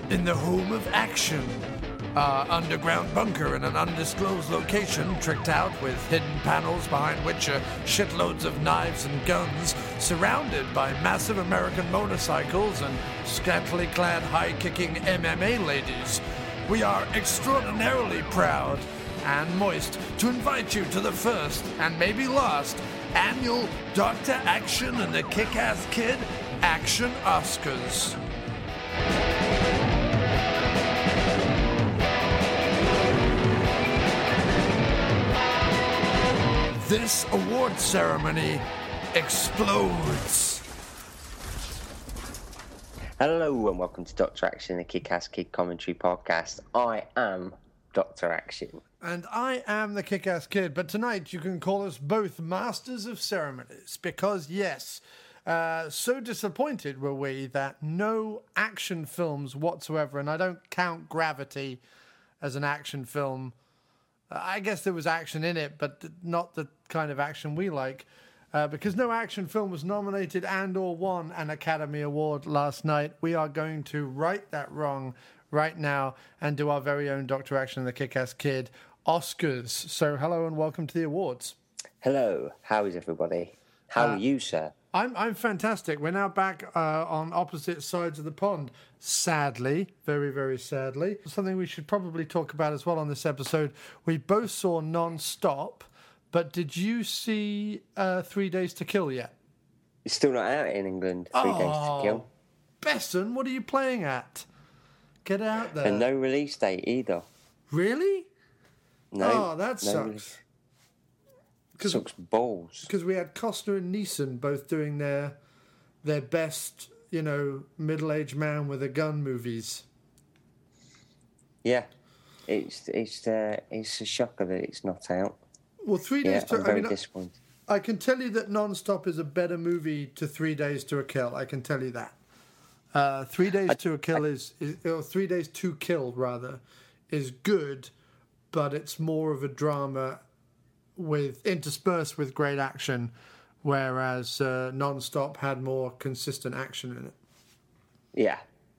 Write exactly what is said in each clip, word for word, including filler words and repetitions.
in the home of action. Our underground bunker in an undisclosed location, tricked out with hidden panels behind which are shitloads of knives and guns, surrounded by massive American motorcycles and scantily clad high-kicking M M A ladies. We are extraordinarily proud and moist to invite you to the first, and maybe last, annual Doctor Action and the Kick-Ass Kid Action Oscars. This award ceremony explodes. Hello and welcome to Doctor Action, the Kick-Ass Kid commentary podcast. I am Doctor Action. And I am the Kick-Ass Kid, but tonight you can call us both Masters of Ceremonies, because yes, uh, so disappointed were we that no action films whatsoever, and I don't count Gravity as an action film. I guess there was action in it, but not the kind of action we like, uh, because no action film was nominated and or won an Academy Award last night. We are going to right that wrong right now and do our very own Doctor Action and the Kick-Ass Kid Oscars. So hello and welcome to the awards. Hello, how is everybody? How uh, are you, sir? I'm I'm fantastic. We're now back uh, on opposite sides of the pond. Sadly, very, very sadly. Something we should probably talk about as well on this episode. We both saw Non-Stop, but did you see uh, Three Days to Kill yet? It's still not out in England, Three oh, Days to Kill. Besson, what are you playing at? Get out there. And no release date either. Really? No. Oh, that no sucks. Release. Sucks balls. Because we had Costner and Neeson both doing their their best, you know, middle-aged man with a gun movies. Yeah, it's it's uh, it's a shocker that it's not out. Well, Three Days yeah, to I'm very I mean, disappointed. I can tell you that Non-Stop is a better movie to Three Days to a Kill. I can tell you that. Uh, Three Days I, to a Kill I, is, is or Three Days to Kill rather is good, but it's more of a drama with interspersed with great action, whereas uh, Non-Stop had more consistent action in it. Yeah,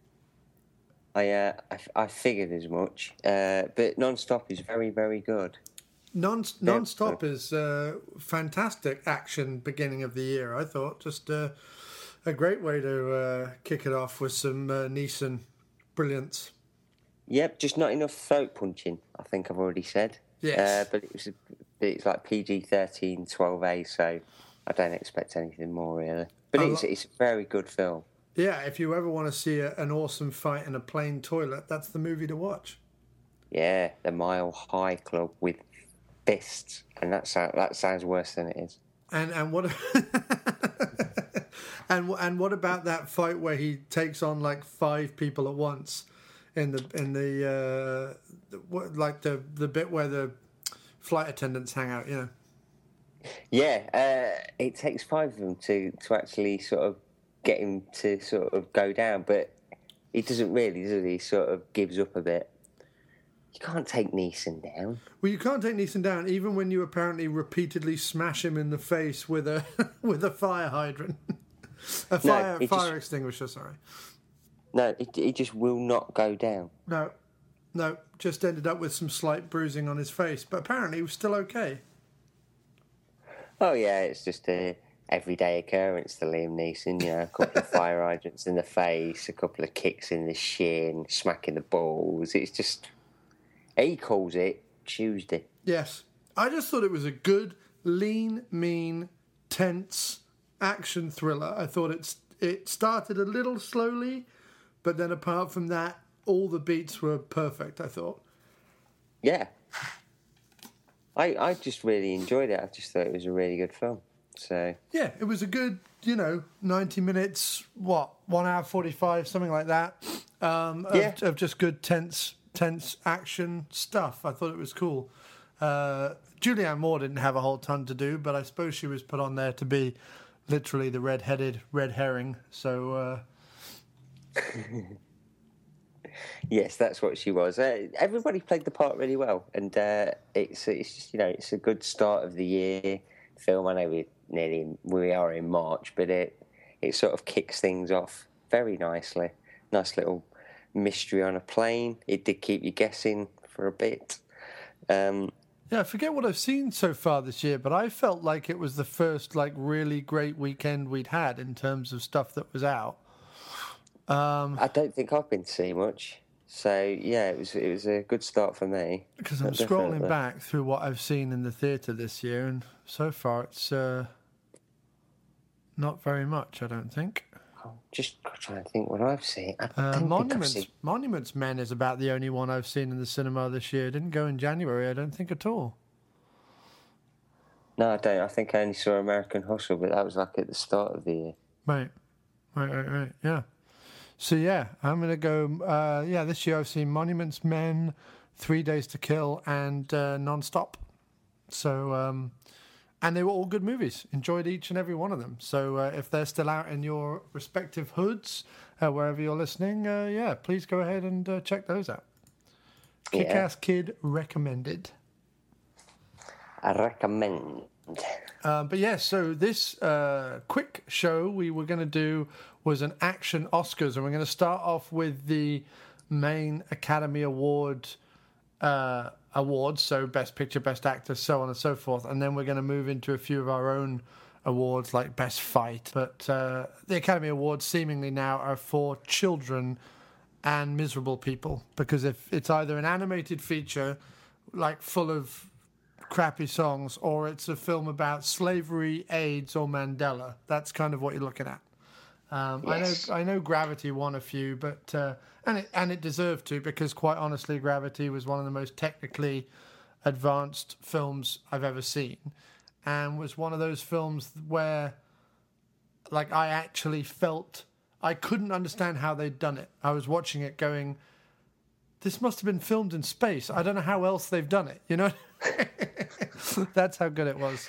I uh, I, I figured as much, uh, but Non-Stop is very very good. Non Non-Stop is uh, fantastic action beginning of the year. I thought just uh, a great way to uh, kick it off with some uh, Neeson brilliance. Yep, just not enough throat punching. I think I've already said. Yes, uh, but it was. A, It's like P G thirteen, twelve A, so I don't expect anything more, really. But it's, it's a very good film. Yeah, if you ever want to see a, an awesome fight in a plain toilet, that's the movie to watch. Yeah, the Mile High Club with fists, and that, sound, that sounds worse than it is. And and what and and what about that fight where he takes on like five people at once in the in the, uh, the like the the bit where the flight attendants hang out, you know. Yeah, uh, it takes five of them to, to actually sort of get him to sort of go down, but he doesn't really, does he? He sort of gives up a bit. You can't take Neeson down. Well, you can't take Neeson down, even when you apparently repeatedly smash him in the face with a with a fire hydrant, a fire no, fire just, extinguisher. Sorry. No, he, he just will not go down. No. No, just ended up with some slight bruising on his face, but apparently he was still okay. Oh, yeah, it's just a everyday occurrence to Liam Neeson, you know, a couple of fire hydrants in the face, a couple of kicks in the shin, smacking the balls. It's just, he calls it Tuesday. Yes. I just thought it was a good, lean, mean, tense action thriller. I thought it's it started a little slowly, but then apart from that, all the beats were perfect, I thought. Yeah. I I just really enjoyed it. I just thought it was a really good film. So yeah, it was a good, you know, ninety minutes, what, one hour forty-five, something like that, um, of, yeah. of just good, tense, tense action stuff. I thought it was cool. Uh, Julianne Moore didn't have a whole ton to do, but I suppose she was put on there to be literally the red-headed red herring. So... Uh, yes, that's what she was. Uh, everybody played the part really well, and uh, it's it's just, you know, it's a good start of the year film. I know we nearly in, we are in March, but it it sort of kicks things off very nicely. Nice little mystery on a plane. It did keep you guessing for a bit. Um, yeah, I forget what I've seen so far this year, but I felt like it was the first like really great weekend we'd had in terms of stuff that was out. Um, I don't think I've been to see much. So yeah, it was it was a good start for me. Because I'm Definitely. scrolling back through what I've seen in the theatre this year, and so far it's uh, not very much, I don't think. I'm just trying to think what I've seen. I Uh, don't Monuments, think I've seen... Monuments Men is about the only one I've seen in the cinema this year. It didn't go in January, I don't think at all. No, I don't. I think I only saw American Hustle, but that was like at the start of the year. Right, right, right, right. Yeah. So yeah, I'm gonna go. Uh, yeah, this year I've seen Monuments Men, Three Days to Kill, and uh, Non-Stop. So, um, and they were all good movies. Enjoyed each and every one of them. So uh, if they're still out in your respective hoods, uh, wherever you're listening, uh, yeah, please go ahead and uh, check those out. Yeah. Kick-Ass Kid recommended. I recommend. Uh, but yeah, so this uh, quick show we were going to do was an action Oscars, and we're going to start off with the main Academy Award uh, awards, so Best Picture, Best Actor, so on and so forth, and then we're going to move into a few of our own awards like Best Fight. But uh, the Academy Awards seemingly now are for children and miserable people, because if it's either an animated feature like full of crappy songs, or it's a film about slavery, AIDS, or Mandela. That's kind of what you're looking at. Um, Yes. I know, I know, Gravity won a few, but uh, and it and it deserved to, because quite honestly, Gravity was one of the most technically advanced films I've ever seen, and was one of those films where, like, I actually felt I couldn't understand how they'd done it. I was watching it, going, this must have been filmed in space. I don't know how else they've done it. You know. That's how good it was.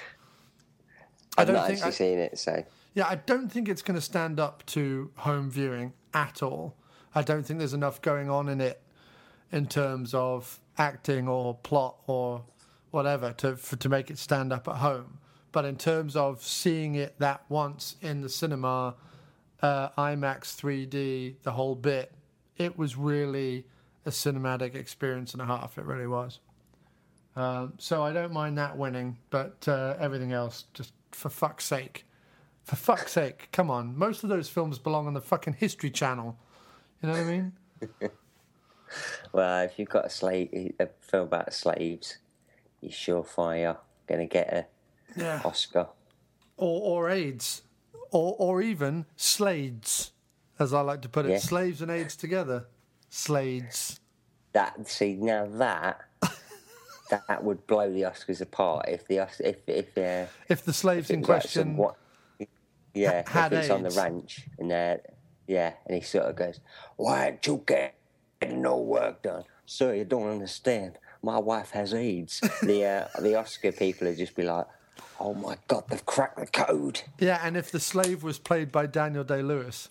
I I've don't not think actually I, seen it, so yeah, I don't think it's going to stand up to home viewing at all. I don't think there's enough going on in it in terms of acting or plot or whatever to for, to make it stand up at home. But in terms of seeing it that once in the cinema, uh, IMAX three D, the whole bit, it was really a cinematic experience and a half. It really was. Um, so I don't mind that winning, but uh, everything else, just for fuck's sake. For fuck's sake, come on. Most of those films belong on the fucking History Channel. You know what I mean? Well, if you've got a slave, a film about slaves, you're surefire going to get a Yeah. Oscar. Or, or AIDS. Or, or even Slades, as I like to put it. Yeah. Slaves and AIDS together. Slades. That see now that that would blow the Oscars apart if the Os- if if uh, If the slaves if it in was like question... some what, yeah, had if it's on the AIDS. ranch and uh, yeah, and he sort of goes, "Why aren't you getting no work done, sir? You don't understand. My wife has AIDS." the uh, the Oscar people would just be like, "Oh my God, they've cracked the code." Yeah, and if the slave was played by Daniel Day-Lewis.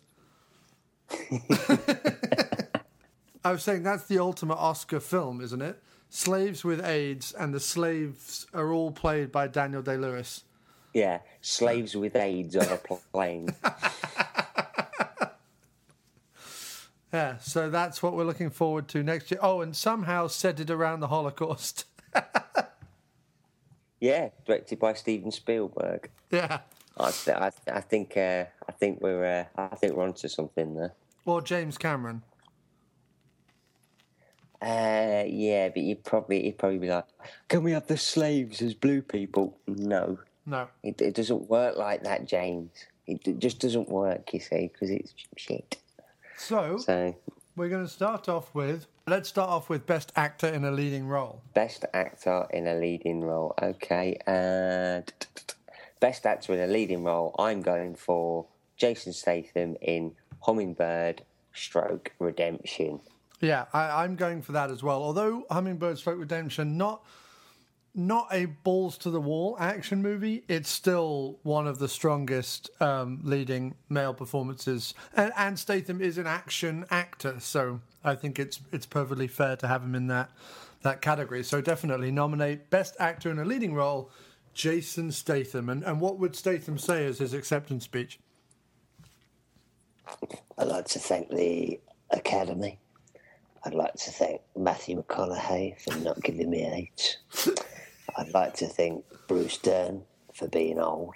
I was saying that's the ultimate Oscar film, isn't it? Slaves with AIDS, and the slaves are all played by Daniel Day-Lewis. Yeah, slaves with AIDS on a plane. Yeah, so that's what we're looking forward to next year. Oh, and somehow centered around the Holocaust. Yeah, directed by Steven Spielberg. Yeah. I, th- I, th- I think uh, I think we're uh, I think we're onto something there. Or James Cameron. Uh, yeah, but you'd probably you'd probably be like, "Can we have the slaves as blue people?" No, No. it, it doesn't work like that, James. It, it just doesn't work, you see, because it's shit. So, So, we're going to start off with... Let's start off with Best Actor in a Leading Role. best actor in a leading role. Okay, and best actor in a leading role. I'm going for Jason Statham in Hummingbird Stroke Redemption. Yeah, I, I'm going for that as well. Although Hummingbird Stroke Redemption, not not a balls to the wall action movie, it's still one of the strongest um, leading male performances. And, and Statham is an action actor, so I think it's it's perfectly fair to have him in that that category. So definitely nominate Best Actor in a Leading Role, Jason Statham. And and what would Statham say as his acceptance speech? I'd like to thank the Academy I'd like to thank Matthew McConaughey for not giving me AIDS. I'd like to thank Bruce Dern for being old.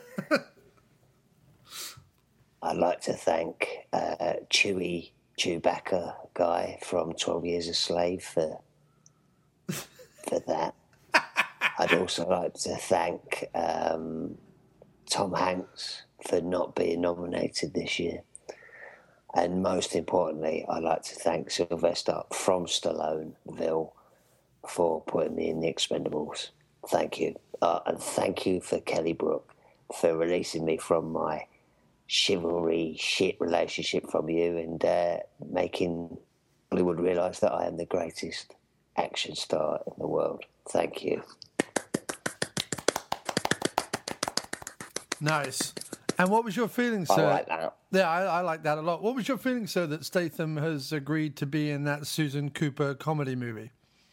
I'd like to thank uh, Chewie Chewbacca guy from twelve Years a Slave for for that. I'd also like to thank um, Tom Hanks for not being nominated this year. And most importantly, I'd like to thank Sylvester from Stalloville for putting me in The Expendables. Thank you. Uh, and thank you for Kelly Brook for releasing me from my chivalry shit relationship from you and uh, making Hollywood realise that I am the greatest action star in the world. Thank you. Nice. And what was your feeling, sir? I like that. Yeah, I, I like that a lot. What was your feeling, sir, that Statham has agreed to be in that Susan Cooper comedy movie?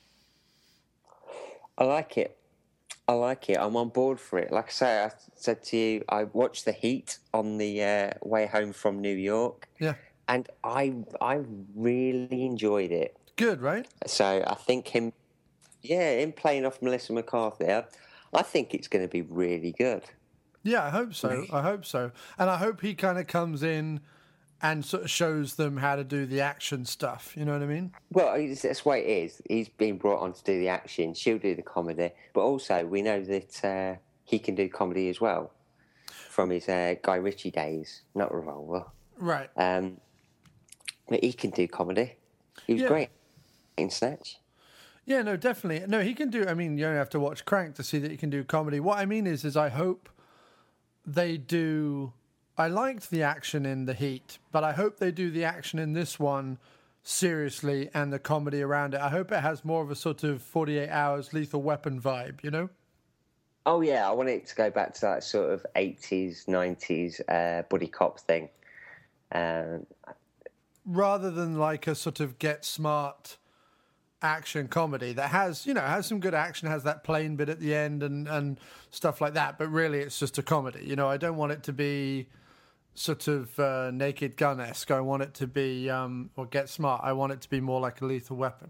I like it. I like it. I'm on board for it. Like I say, I said to you, I watched The Heat on the uh, way home from New York. Yeah. And I I really enjoyed it. Good, right? So I think him, yeah, him playing off Melissa McCarthy, I, I think it's going to be really good. Yeah, I hope so. I hope so. And I hope he kind of comes in and sort of shows them how to do the action stuff. You know what I mean? Well, it's- that's the way it is. He's been brought on to do the action. She'll do the comedy. But also, we know that uh, he can do comedy as well from his uh, Guy Ritchie days, not Revolver. Right. Um, but he can do comedy. He was Yeah. great in Snatch. Yeah, no, definitely. No, he can do, I mean, you don't have to watch Crank to see that he can do comedy. What I mean is, is I hope they do... I liked the action in The Heat, but I hope they do the action in this one seriously and the comedy around it. I hope it has more of a sort of forty-eight hours Lethal Weapon vibe, you know? Oh, yeah, I want it to go back to that sort of eighties, nineties uh, buddy cop thing. Um, Rather than like a sort of get smart action comedy that has, you know, has some good action, has that plane bit at the end and, and stuff like that, but really it's just a comedy. You know, I don't want it to be sort of uh, Naked Gun-esque. I want it to be, um, or Get Smart, I want it to be more like a Lethal Weapon.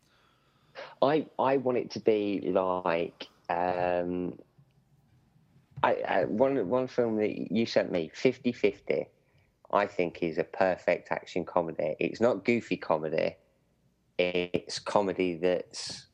I I want it to be like um, I, I one one film that you sent me, fifty fifty, I think is a perfect action comedy. It's not goofy comedy. It's comedy that's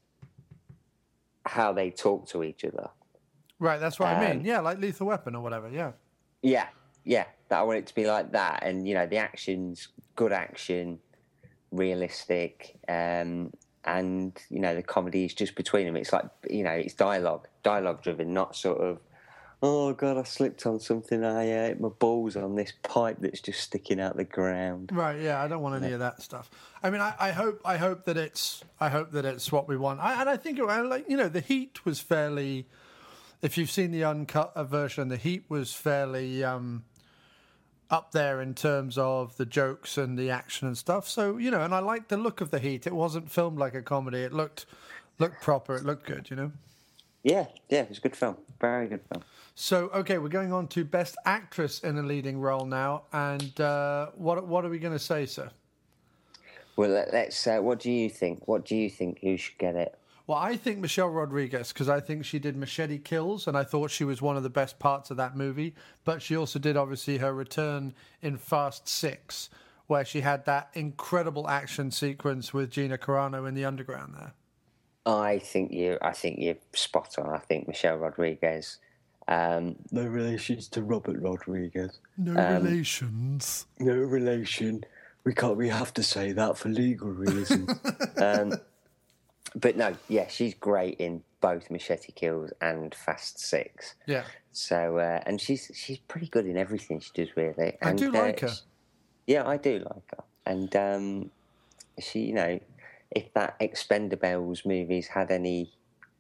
how they talk to each other. Right, that's what Um, I mean. Yeah, like Lethal Weapon or whatever, yeah. Yeah, yeah. That I want it to be like that, and you know, the action's good action, realistic, um, and you know, the comedy is just between them. It's like, you know, it's dialogue, dialogue driven, not sort of, oh god, I slipped on something. I uh, hit my balls on this pipe that's just sticking out the ground. Right, yeah, I don't want any of that stuff. I mean, I, I hope, I hope that it's, I hope that it's what we want. I, and I think, I like, you know, The Heat was fairly. If you've seen the uncut version, The Heat was fairly um, up there in terms of the jokes and the action and stuff. So, you know, and I liked the look of The Heat. It wasn't filmed like a comedy. It looked looked proper. It looked good, you know? Yeah, yeah, it was a good film. Very good film. So, okay, we're going on to Best Actress in a Leading Role now. And uh, what what are we going to say, sir? Well, let, let's. Uh, what do you think? What do you think? Who should get it? Well, I think Michelle Rodriguez, because I think she did Machete Kills, and I thought she was one of the best parts of that movie. But she also did, obviously, her return in Fast Six, where she had that incredible action sequence with Gina Carano in the underground there. I think you. I think you're spot on. I think Michelle Rodriguez. Um, no relations to Robert Rodriguez. No um, relations. No relation. We can't. We have to say that for legal reasons. um, but no, yeah, she's great in both Machete Kills and Fast Six. Yeah. So uh, and she's she's pretty good in everything she does, really. I and, do like uh, her. She, yeah, I do like her. And um, she, you know, if that Expendables movies had any.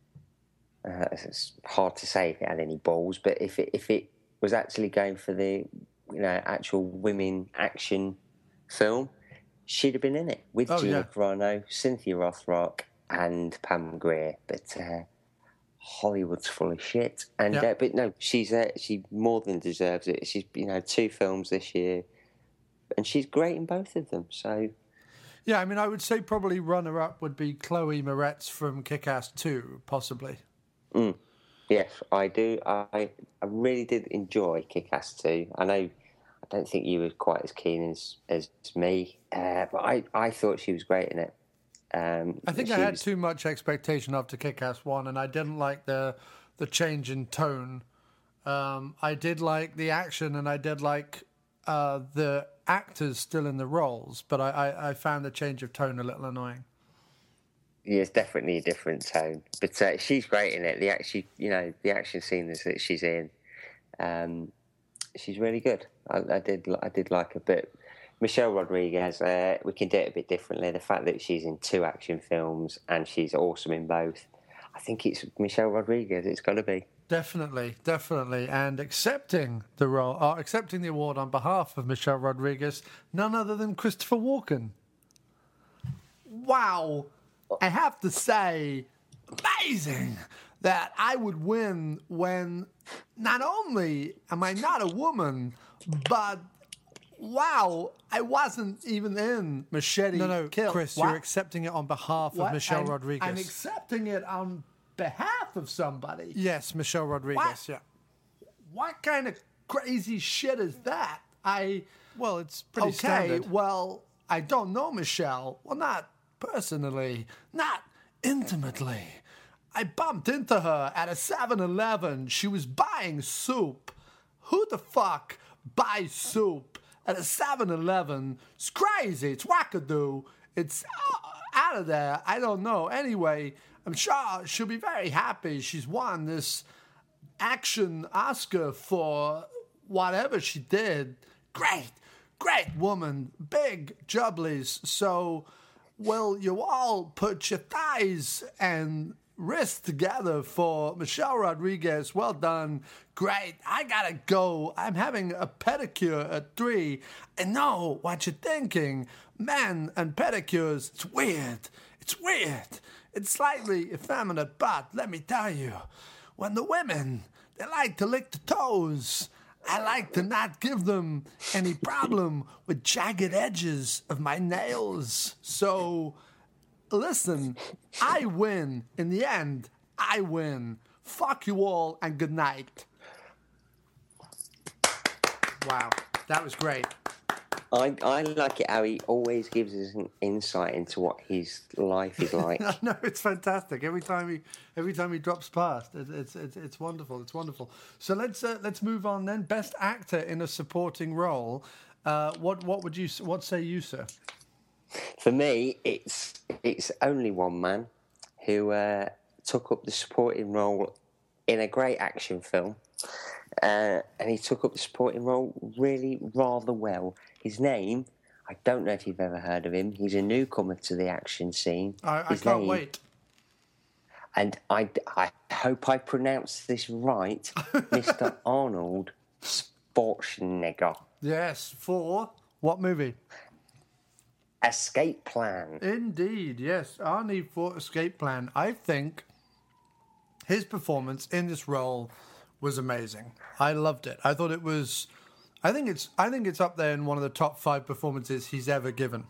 Uh, it's hard to say if it had any balls, but if it if it was actually going for the, you know, actual women action film, she'd have been in it with oh, Gina yeah. Carano, Cynthia Rothrock, and Pam Grier. But uh, Hollywood's full of shit. And yeah. uh, but no, she's uh, she more than deserves it. She's, you know, two films this year, and she's great in both of them. So Yeah, I mean, I would say probably runner-up would be Chloe Moretz from Kick-Ass two, possibly. Mm. Yes, I do. I I really did enjoy Kick-Ass two. I know I don't think you were quite as keen as, as me, uh, but I, I thought she was great in it. Um, I think she I had was... too much expectation after Kick-Ass one, and I didn't like the the change in tone. Um, I did like the action, and I did like uh, the actors still in the roles, but I, I, I found the change of tone a little annoying. Yeah, it's definitely a different tone, but uh, she's great in it. The action, you know, the action scenes that she's in, um, she's really good. I, I did, I did like her. But Michelle Rodriguez, uh, we can do it a bit differently. The fact that she's in two action films and she's awesome in both, I think it's Michelle Rodriguez. It's got to be. Definitely, definitely, and accepting the role, uh, accepting the award on behalf of Michelle Rodriguez, none other than Christopher Walken. Wow. I have to say, amazing that I would win when not only am I not a woman, but wow, I wasn't even in Machete No, no, Kill. Chris, What? you're accepting it on behalf What? of Michelle I'm, Rodriguez. I'm accepting it on behalf of somebody. yes, Michelle Rodriguez, What? yeah. What kind of crazy shit is that? I Well, it's pretty okay. standard. Well, I don't know Michelle. Well, not personally, not intimately. I bumped into her at a seven eleven. She was buying soup. Who the fuck buys soup at a seven eleven? It's crazy. It's wackadoo. It's uh, out of there. I don't know. Anyway, I'm sure she'll be very happy. She's won this action Oscar for whatever she did. Great, great woman. Big jubblies. So, will you all put your thighs and wrists together for Michelle Rodriguez? Well done. Great. I gotta go. I'm having a pedicure at three. I know what you're thinking. Men and pedicures, it's weird. It's weird. It's slightly effeminate, but let me tell you, when the women, they like to lick the toes, I like to not give them any problem with jagged edges of my nails. So, listen, I win. In the end, I win. Fuck you all and good night. Wow, that was great. I, I like it how he always gives us an insight into what his life is like. No, it's fantastic. Every time he, every time he drops past, it, it's it's it's wonderful. It's wonderful. So let's uh, let's move on then. Best actor in a supporting role. Uh, what what would you what say you, sir? For me, it's it's only one man who uh, took up the supporting role in a great action film, uh, and he took up the supporting role really rather well. His name, I don't know if you've ever heard of him. He's a newcomer to the action scene. I, I His can't name, wait. And I, I hope I pronounce this right, Mister Arnold Schwarzenegger. Yes, for what movie? Escape Plan. Indeed, yes. Arnie for Escape Plan. I think his performance in this role was amazing. I loved it. I thought it was. I think it's. I think it's up there in one of the top five performances he's ever given.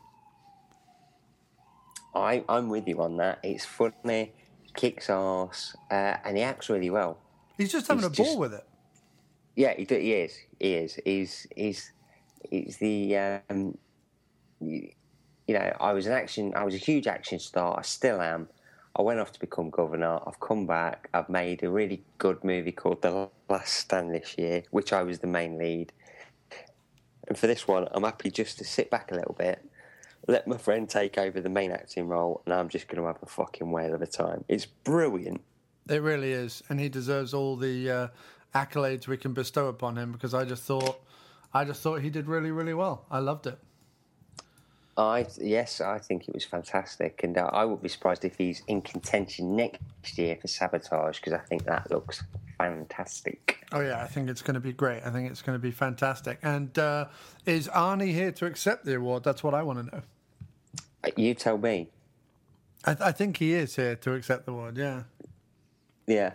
I, I'm with you on that. It's funny, kicks ass, uh, and he acts really well. He's just having He's a ball just- with it. Yeah, he, do- he is. He is. He's he's he's the um, you, you know. I was an action. I was a huge action star. I still am. I went off to become governor. I've come back. I've made a really good movie called The Last Stand this year, which I was the main lead. And for this one, I'm happy just to sit back a little bit, let my friend take over the main acting role, and I'm just going to have a fucking whale of a time. It's brilliant. It really is, and he deserves all the uh, accolades we can bestow upon him because I just thought, I just thought he did really, really well. I loved it. I yes, I think it was fantastic, and uh, I would be surprised if he's in contention next year for Sabotage because I think that looks fantastic. Oh yeah, I think it's going to be great. I think it's going to be fantastic. And uh, is Arnie here to accept the award? That's what I want to know. Uh, You tell me. I, th- I think he is here to accept the award. Yeah. Yeah.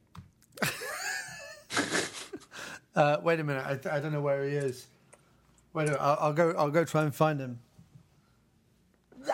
Uh, wait a minute. I, I don't know where he is. Wait a minute. I'll, I'll go. I'll go try and find him. There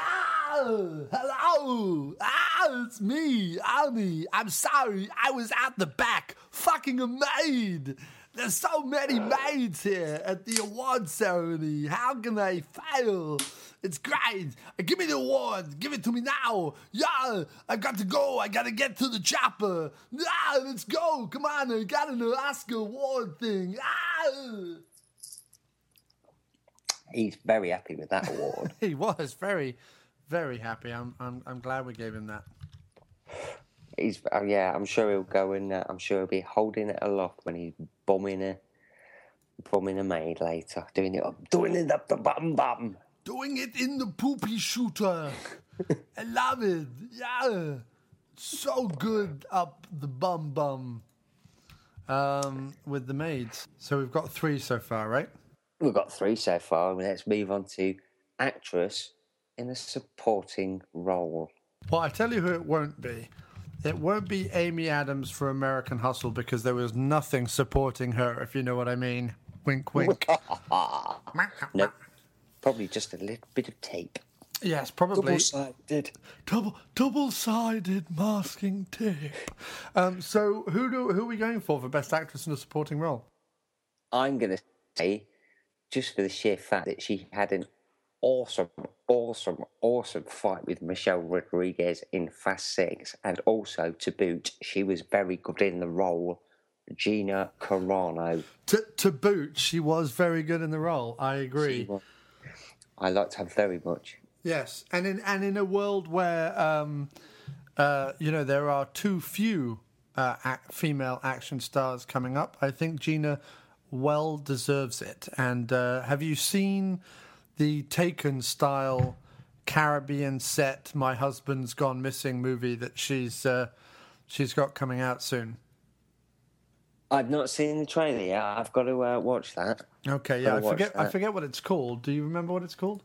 Oh, hello. Ah, it's me, Arnie. I'm sorry. I was at the back fucking a maid. There's so many maids here at the award ceremony. How can I fail? It's great. Give me the award. Give it to me now. Yeah, I've got to go. I got to get to the chopper. Yeah, let's go. Come on. I got an Oscar award thing. Ah. He's very happy with that award. He was very, very happy. I'm, I'm, I'm glad we gave him that. He's, oh yeah, I'm sure he'll go and uh, I'm sure he'll be holding it aloft when he's bombing a, bombing a maid later. Doing it, doing it up the bum bum. Doing it in the poopy shooter. I love it. Yeah. So good up the bum bum. Um, with the maids. So we've got three so far, right? We've got three so far. Let's move on to actress in a supporting role. Well, I tell you who it won't be. It won't be Amy Adams for American Hustle because there was nothing supporting her, if you know what I mean. Wink, wink. No, probably just a little bit of tape. Yes, probably. Double-sided. Double, double-sided masking tape. Um, so who do who are we going for for Best Actress in a Supporting Role? I'm going to say, just for the sheer fact that she had an awesome, awesome, awesome fight with Michelle Rodriguez in Fast Six, and also, to boot, she was very good in the role, Gina Carano. To, to boot, she was very good in the role. I agree. Was, I liked her very much. Yes, and in and in a world where um, uh, you know there are too few uh, ac- female action stars coming up, I think Gina well deserves it. And uh, have you seen the Taken style Caribbean set My Husband's Gone Missing movie that she's uh, she's got coming out soon? I've not seen the trailer yet. I've got to uh, watch that. Okay, yeah, I forget that. I forget what it's called. Do you remember what it's called?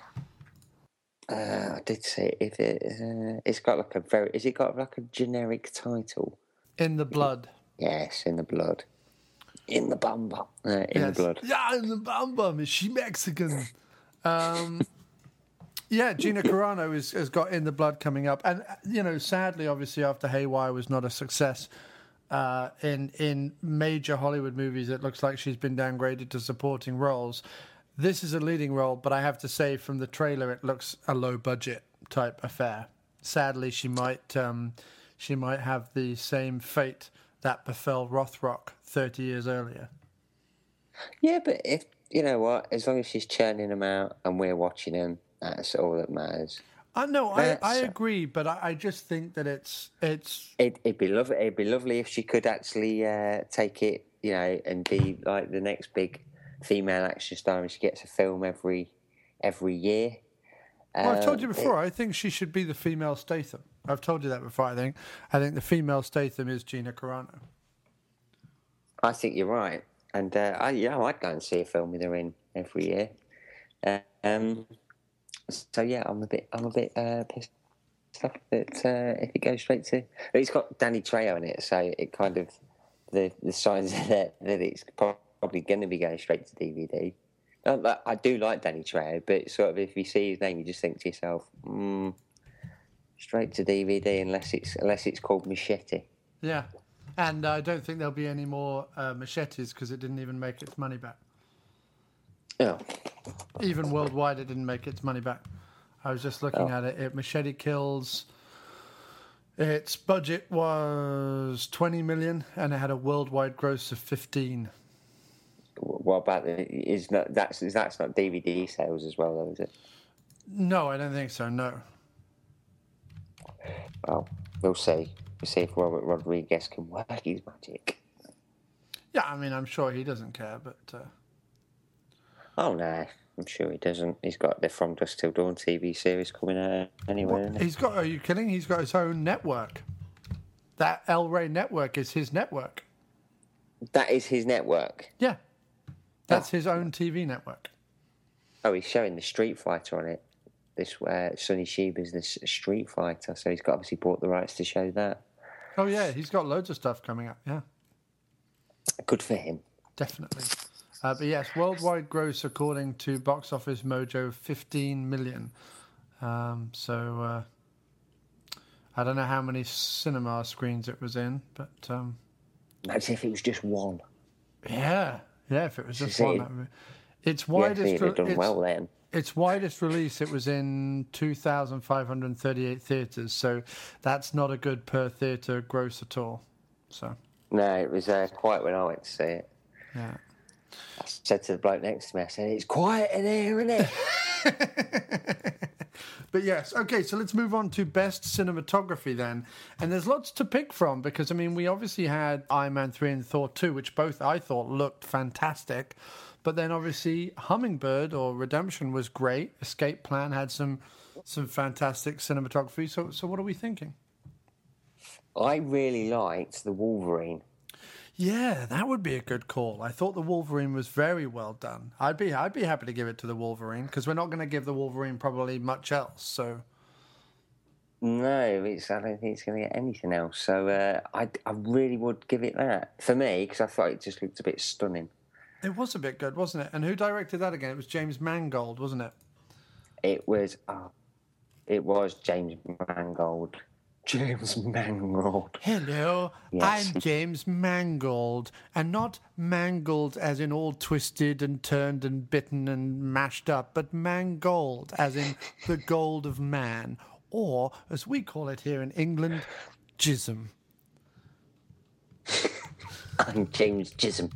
Uh, I did say if it. Uh, it's got like a very. Is it got like a generic title? In the Blood. Yes, In the Blood. In the bum bum. Uh, in Yes. the blood. Yeah, in the bum bum. Is she Mexican? Um, yeah, Gina Carano is, has got In the Blood coming up. And, you know, sadly, obviously, after Haywire was not a success uh, in, in major Hollywood movies, it looks like she's been downgraded to supporting roles. This is a leading role, but I have to say from the trailer, it looks a low-budget type affair. Sadly, she might um, she might have the same fate that befell Rothrock thirty years earlier. Yeah, but if you know what, as long as she's churning them out and we're watching them, that's all that matters. I know, I, That's- I agree, but I, I just think that it's it's It, it'd be lovely. It'd be lovely if she could actually uh, take it, you know, and be like the next big female action star, and she gets a film every every year. Well, I've told you Um, before. I think she should be the female Statham. I've told you that before. I think. I think the female Statham is Gina Carano. I think you're right, and uh, I, yeah, I'd go and see a film with her in every year. Uh, um, so yeah, I'm a bit, I'm a bit uh, pissed off that uh, if it goes straight to, it's got Danny Trejo in it, so it kind of the the signs are there that it's probably going to be going straight to D V D. I, I do like Danny Trejo, but sort of if you see his name, you just think to yourself, mm, straight to D V D unless it's unless it's called Machete. Yeah, and I don't think there'll be any more uh, machetes because it didn't even make its money back. Oh, Even worldwide, it didn't make its money back. I was just looking Oh. at it. It Machete Kills. Its budget was twenty million, and it had a worldwide gross of fifteen. what about the? Is not that's that's not D V D sales as well, though, is it? No, I don't think so. No. Well, we'll see. We'll see if Robert Rodriguez can work his magic. Yeah, I mean, I'm sure he doesn't care, but uh, Oh no, I'm sure he doesn't. He's got the From Dusk Till Dawn T V series coming out anyway. what, hasn't he? he's got. Are you kidding? He's got his own network. That El Rey network is his network. That is his network. Yeah, that's his own T V network. Oh, he's showing the Street Fighter on it. This uh, Sonny Shiba's the S- Street Fighter, so he's got obviously bought the rights to show that. Oh yeah, he's got loads of stuff coming up. Yeah, Good for him. definitely. Uh, but yes, worldwide gross according to Box Office Mojo, fifteen million. Um, so uh, I don't know how many cinema screens it was in, but um, That's if it was just one. yeah, yeah. If it was just See, one, that would be... its Yeah, widest. so you'd have done its, well then. its widest release, it was in two thousand five hundred thirty-eight theatres. So that's not a good per theatre gross at all. So No, it was uh, quiet when I went to see it. yeah. I said to the bloke next to me, I said, "It's quiet in here, isn't it?" But yes, okay, so let's move on to best cinematography then. And there's lots to pick from because, I mean, we obviously had Iron Man three and Thor two, which both I thought looked fantastic. But then obviously Hummingbird or Redemption was great. Escape Plan had some some fantastic cinematography. So, so what are we thinking? I really liked the Wolverine. Yeah, that would be a good call. I thought the Wolverine was very well done. I'd be I'd be happy to give it to the Wolverine because we're not going to give the Wolverine probably much else. So No, it's, I don't think it's going to get anything else. So uh, I, I really would give it that. For me, because I thought it just looked a bit stunning. it was a bit good, wasn't it? And who directed that again? It was James Mangold, wasn't it? It was, oh, it was James Mangold. James Mangold. Hello, Yes. I'm James Mangold, and not mangled as in all twisted and turned and bitten and mashed up, but mangold as in the gold of man, or as we call it here in England, jism. I'm James Chisholm.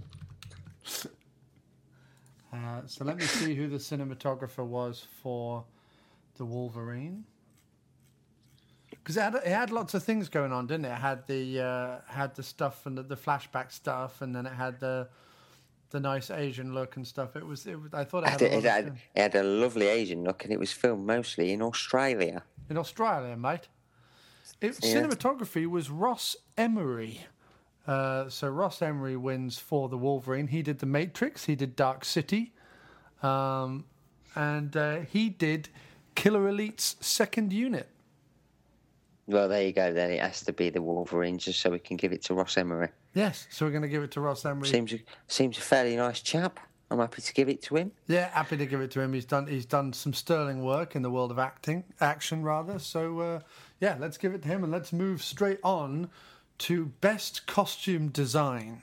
Uh, so let me see who the cinematographer was for the Wolverine. Because it had, it had lots of things going on, didn't it? It had the uh, had the stuff and the, the flashback stuff, and then it had the the nice Asian look and stuff. It was, it was I thought it had, It, a it, lot of had, things. it had a lovely Asian look, and it was filmed mostly in Australia. In Australia, mate. It, Yeah. Cinematography was Ross Emery. Uh, so Ross Emery wins for the Wolverine. He did The Matrix. He did Dark City, um, and uh, he did Killer Elite's Second Unit. Well, there you go. Then it has to be the Wolverine, just so we can give it to Ross Emery. Yes, so we're going to give it to Ross Emery. Seems seems a fairly nice chap. I'm happy to give it to him. Yeah, happy to give it to him. He's done he's done some sterling work in the world of acting, action rather. So uh, yeah, let's give it to him and let's move straight on to best costume design.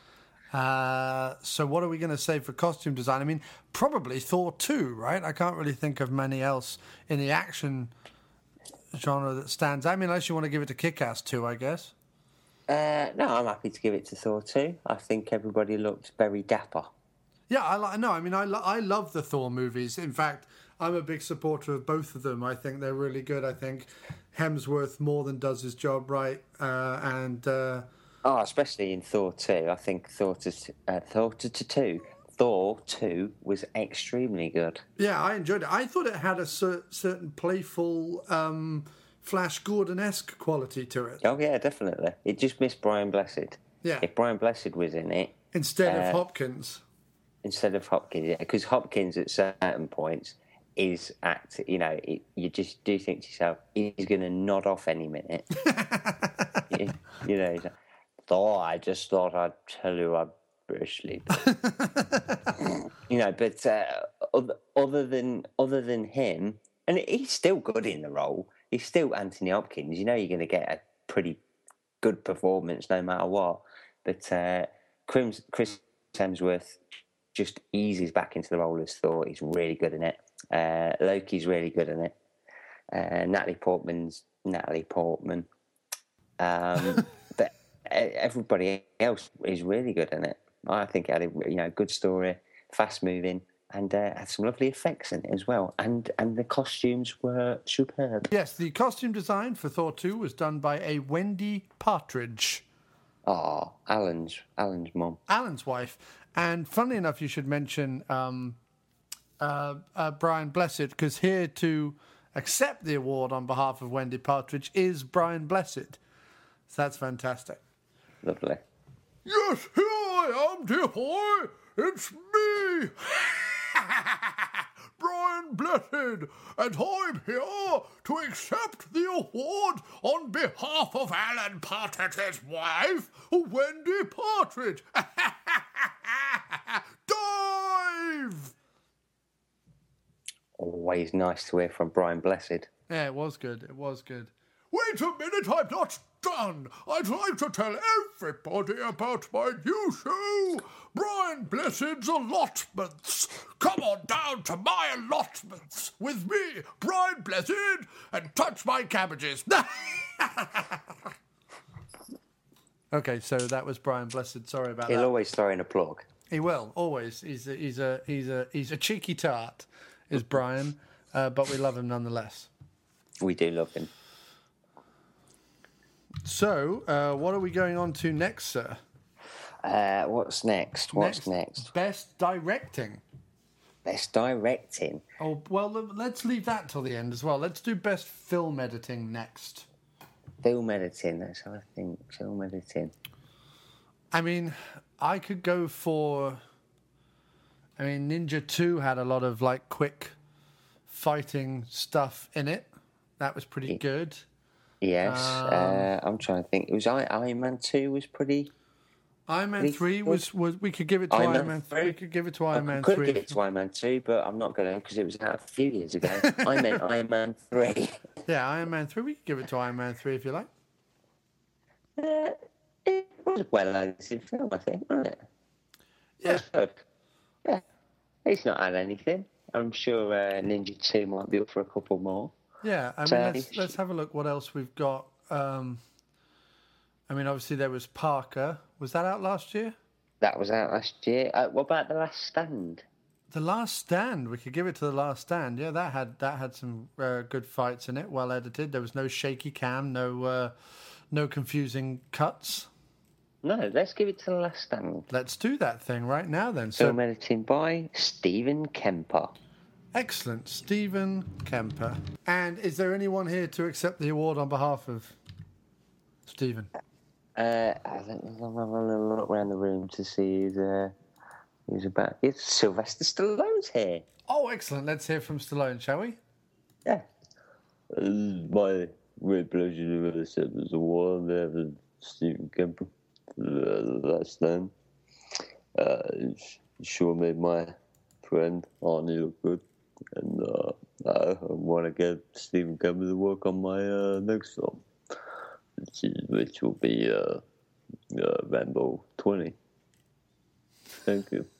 Uh, so what are we going to say for costume design? I mean, probably Thor two, right? I can't really think of many else in the action genre that stands out. I mean, unless you want to give it to Kick-Ass two, I guess. Uh, no, I'm happy to give it to Thor too. I think everybody looked very dapper. Yeah, I like. No, I mean, I lo- I love the Thor movies. In fact, I'm a big supporter of both of them. I think they're really good. I think Hemsworth more than does his job right, uh, and uh, Oh, especially in Thor two. I think Thor to, uh, Thor to, to two. Thor two was extremely good. yeah, I enjoyed it. I thought it had a cer- certain playful, um, Flash Gordon-esque quality to it. Oh yeah, definitely. It just missed Brian Blessed. Yeah, If Brian Blessed was in it instead of uh, Hopkins. instead of Hopkins, yeah, because Hopkins at certain points is act. You know, it, you just do think to yourself, he's going to nod off any minute. you, you know, he's like, Thor, I just thought I'd tell you I'm asleep. You know, but uh, other, other than other than him, and he's still good in the role. He's still Anthony Hopkins. You know, you're going to get a pretty good performance no matter what. But uh, Chris, Chris Hemsworth just eases back into the role as Thor. He's really good in it. Uh, Loki's really good in it. Uh, Natalie Portman's Natalie Portman. Um, but everybody else is really good in it. I think it had a you know good story, fast moving, and uh, had some lovely effects in it as well. And and the costumes were superb. Yes, the costume design for Thor two was done by a Wendy Partridge, Oh, Alan's Alan's mum. Alan's wife. And funnily enough, you should mention um, uh, uh, Brian Blessed, because here to accept the award on behalf of Wendy Partridge is Brian Blessed. So that's fantastic. Lovely. Yes, here I am, dear boy. It's me, Brian Blessed, and I'm here to accept the award on behalf of Alan Partridge's wife, Wendy Partridge. Dive! always nice to hear from Brian Blessed. Yeah, it was good. It was good. Wait a minute, I'm not done. I'd like to tell everybody about my new show, Brian Blessed's Allotments. Come on down to my allotments with me, Brian Blessed, and touch my cabbages. Okay, so that was Brian Blessed. Sorry about He'll that. always throw in a plug. He will always. He's a, he's a he's a he's a cheeky tart, is Brian, uh, but we love him nonetheless. We do love him. So, uh, what are we going on to next, sir? Uh, what's next? What's next? Best directing. Best directing. Oh well, let's leave that till the end as well. Let's do best film editing next. Film editing. That's how I think. Film editing. I mean, I could go for. I mean, Ninja two had a lot of like quick fighting stuff in it. That was pretty good. Yes, Um, uh, I'm trying to think. It was I, Iron Man two was pretty. Iron Man pretty three good. was, was we could give it to Iron Iron, Man Man. three? We could give it to Iron I Man could three. give it to Iron Man two, but I'm not going to because it was out a few years ago. I meant Iron Man three. Yeah, Iron Man three. We could give it to Iron Man three if you like. Uh, it was a well-edited film, I think, wasn't it? Yeah. It was good. Yeah, it's not had anything. I'm sure uh, Ninja two might be up for a couple more. Yeah, I mean, So- let's let's have a look. What else we've got? Um, I mean, obviously there was Parker. Was that out last year? That was out last year. Uh, what about The Last Stand? The Last Stand. We could give it to The Last Stand. Yeah, that had that had some uh, good fights in it. Well edited. There was no shaky cam. No uh, no confusing cuts. No, let's give it to The Last Stand. Let's do that thing right now then. So Film editing by Stephen Kemper. excellent, Stephen Kemper. And is there anyone here to accept the award on behalf of Stephen? Uh, I think I'm having a little look around the room to see who's, uh, who's about. It's Sylvester Stallone's here. Oh, excellent. Let's hear from Stallone, shall we? Yeah. It's my great pleasure to accept this award on behalf of Stephen Kemper for the Last Stand. Uh, it sure made my friend Arnie look good, and uh, I want to get Stephen Kemper to work on my uh, next film, which, is, which will be uh, uh, Rambo twenty. Thank you.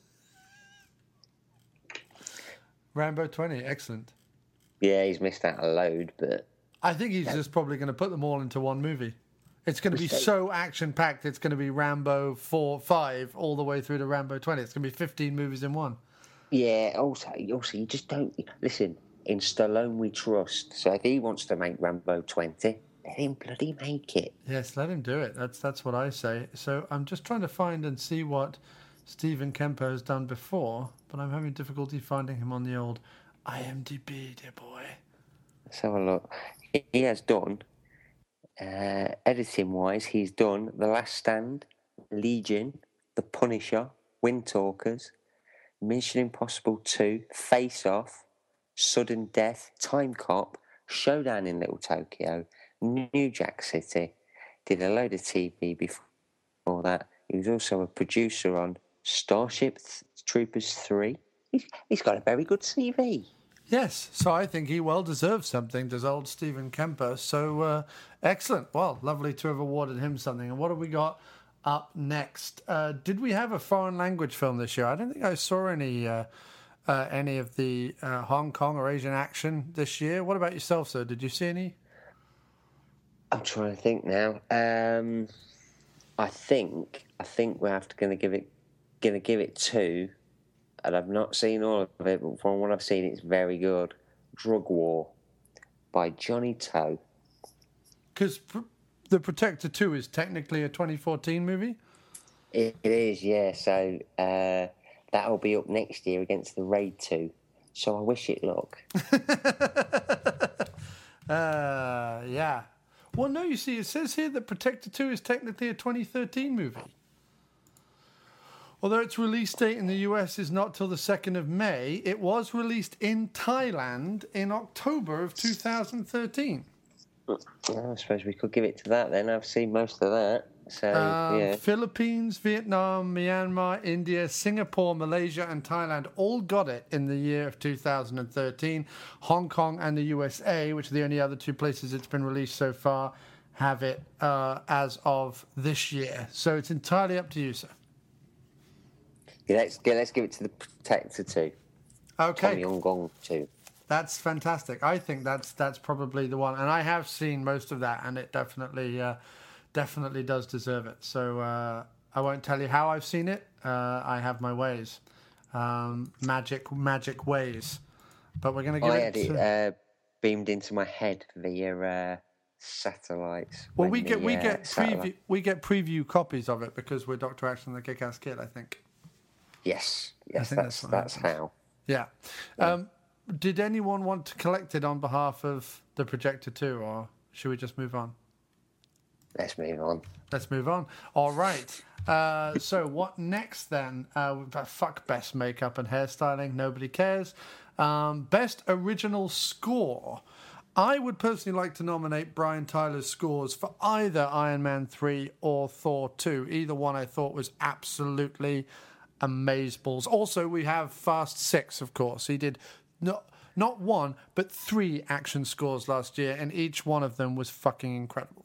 Rambo twenty, excellent. Yeah, he's missed out a load, but I think he's just probably going to put them all into one movie. It's going to be so action-packed, it's going to be Rambo four, five, all the way through to Rambo twenty. It's going to be fifteen movies in one. yeah. Also, also, you just don't listen. In Stallone, we trust. So if he wants to make Rambo twenty, let him bloody make it. Yes, let him do it. That's that's what I say. So I'm just trying to find and see what Stephen Kemper has done before, but I'm having difficulty finding him on the old I M D B, dear boy. Let's have a look. He, he has done, uh, editing wise, he's done The Last Stand, Legion, The Punisher, Windtalkers, Mission Impossible two, Face Off, Sudden Death, Time Cop, Showdown in Little Tokyo, New Jack City. Did a load of T V before that. He was also a producer on Starship Troopers three. He's, he's got a very good C V. Yes, so I think he well deserves something, does old Stephen Kemper. So uh, excellent. Well, lovely to have awarded him something. And what have we got up next? Uh, did we have a foreign language film this year? I don't think I saw any uh, uh, any of the uh, Hong Kong or Asian action this year. What about yourself, sir? Did you see any? I'm trying to think now. Um, I think I think we're after going to give it going to give it two, and I've not seen all of it, but from what I've seen, it's very good. Drug War by Johnny Toe. Because pr- The Protector two is technically a twenty fourteen movie. It, it is, yeah. So uh, that'll be up next year against the Raid two. So I wish it luck. uh, yeah. Well, no, you see, it says here that Protector two is technically a twenty thirteen movie. Although its release date in the U S is not till the second of May, it was released in Thailand in October of two thousand thirteen. Well, I suppose we could give it to that then. I've seen most of that. So Um, yeah, Philippines, Vietnam, Myanmar, India, Singapore, Malaysia, and Thailand all got it in the year of two thousand thirteen. Hong Kong and the U S A, which are the only other two places it's been released so far, have it uh, as of this year. So it's entirely up to you, sir. yeah let's yeah, let's give it to the Protector two. Okay. Tommy Yong Gong two. That's fantastic. I think that's that's probably the one, and I have seen most of that, and it definitely uh, definitely does deserve it. So uh, I won't tell you how I've seen it. Uh, I have my ways, um, magic magic ways. But we're going to give I it. had it to... uh, beamed into my head via uh, satellites. well, when we get the, we uh, get satellite- preview we get preview copies of it because we're Doctor Action and the Kick-Ass Kid. I think. Yes, yes, think that's that's that's, what happens. how. Yeah. Um, did anyone want to collect it on behalf of the Projector too, or should we just move on? Let's move on. Let's move on. All right. Uh, so what next then? Uh, we've got fuck best makeup and hairstyling. Nobody cares. Um, best original score. I would personally like to nominate Brian Tyler's scores for either Iron Man three or Thor two. Either one I thought was absolutely amazeballs. Also, we have Fast Six, of course. He did not not one, but three action scores last year, and each one of them was fucking incredible.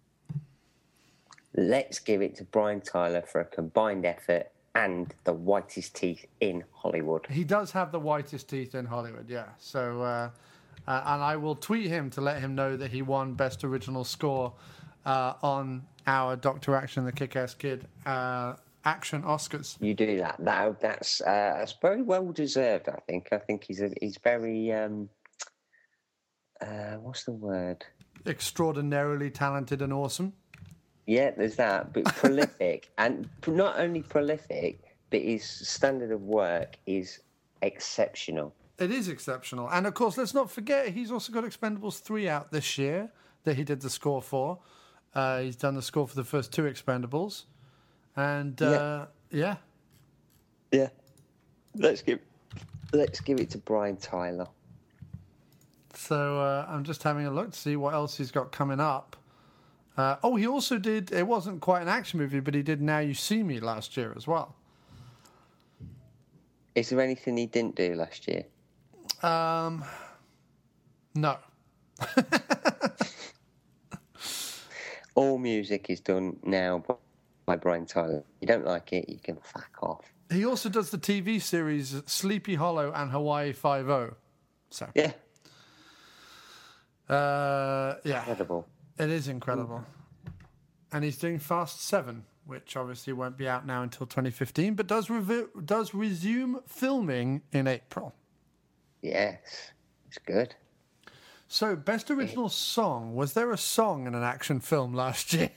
Let's give it to Brian Tyler for a combined effort and the whitest teeth in Hollywood. He does have the whitest teeth in Hollywood, yeah. So, uh, uh, and I will tweet him to let him know that he won Best Original Score uh, on our Doctor Action, the Kick-Ass Kid uh, Action Oscars. You do that. That that's uh, that's very well deserved. I think. I think he's a, he's very um, uh, what's the word? Extraordinarily talented and awesome. Yeah, there's that. But prolific, and not only prolific, but his standard of work is exceptional. It is exceptional. And of course, let's not forget, he's also got Expendables three out this year that he did the score for. Uh, he's done the score for the first two Expendables. And uh, yeah. Yeah. Let's give let's give it to Brian Tyler. So uh, I'm just having a look to see what else he's got coming up. Uh, oh, he also did, it wasn't quite an action movie, but he did Now You See Me last year as well. Is there anything he didn't do last year? Um, no. All music is done now by Brian Tyler. You don't like it, you can fuck off. He also does the T V series Sleepy Hollow and Hawaii Five-O. So, Yeah, uh, yeah, incredible. it is incredible. And he's doing Fast Seven, which obviously won't be out now until twenty fifteen, but does revi- does resume filming in April. Yes, it's good. So, best original song. Was there a song in an action film last year?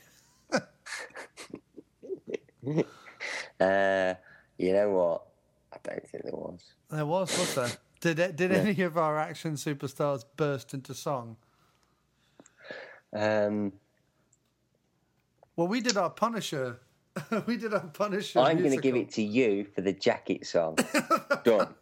Uh, you know what? I don't think there was. There was, was there? Did it, did any of our action superstars burst into song? Um, Well, we did our Punisher. we did our Punisher. I'm going to musical. give it to you for the jacket song. Done.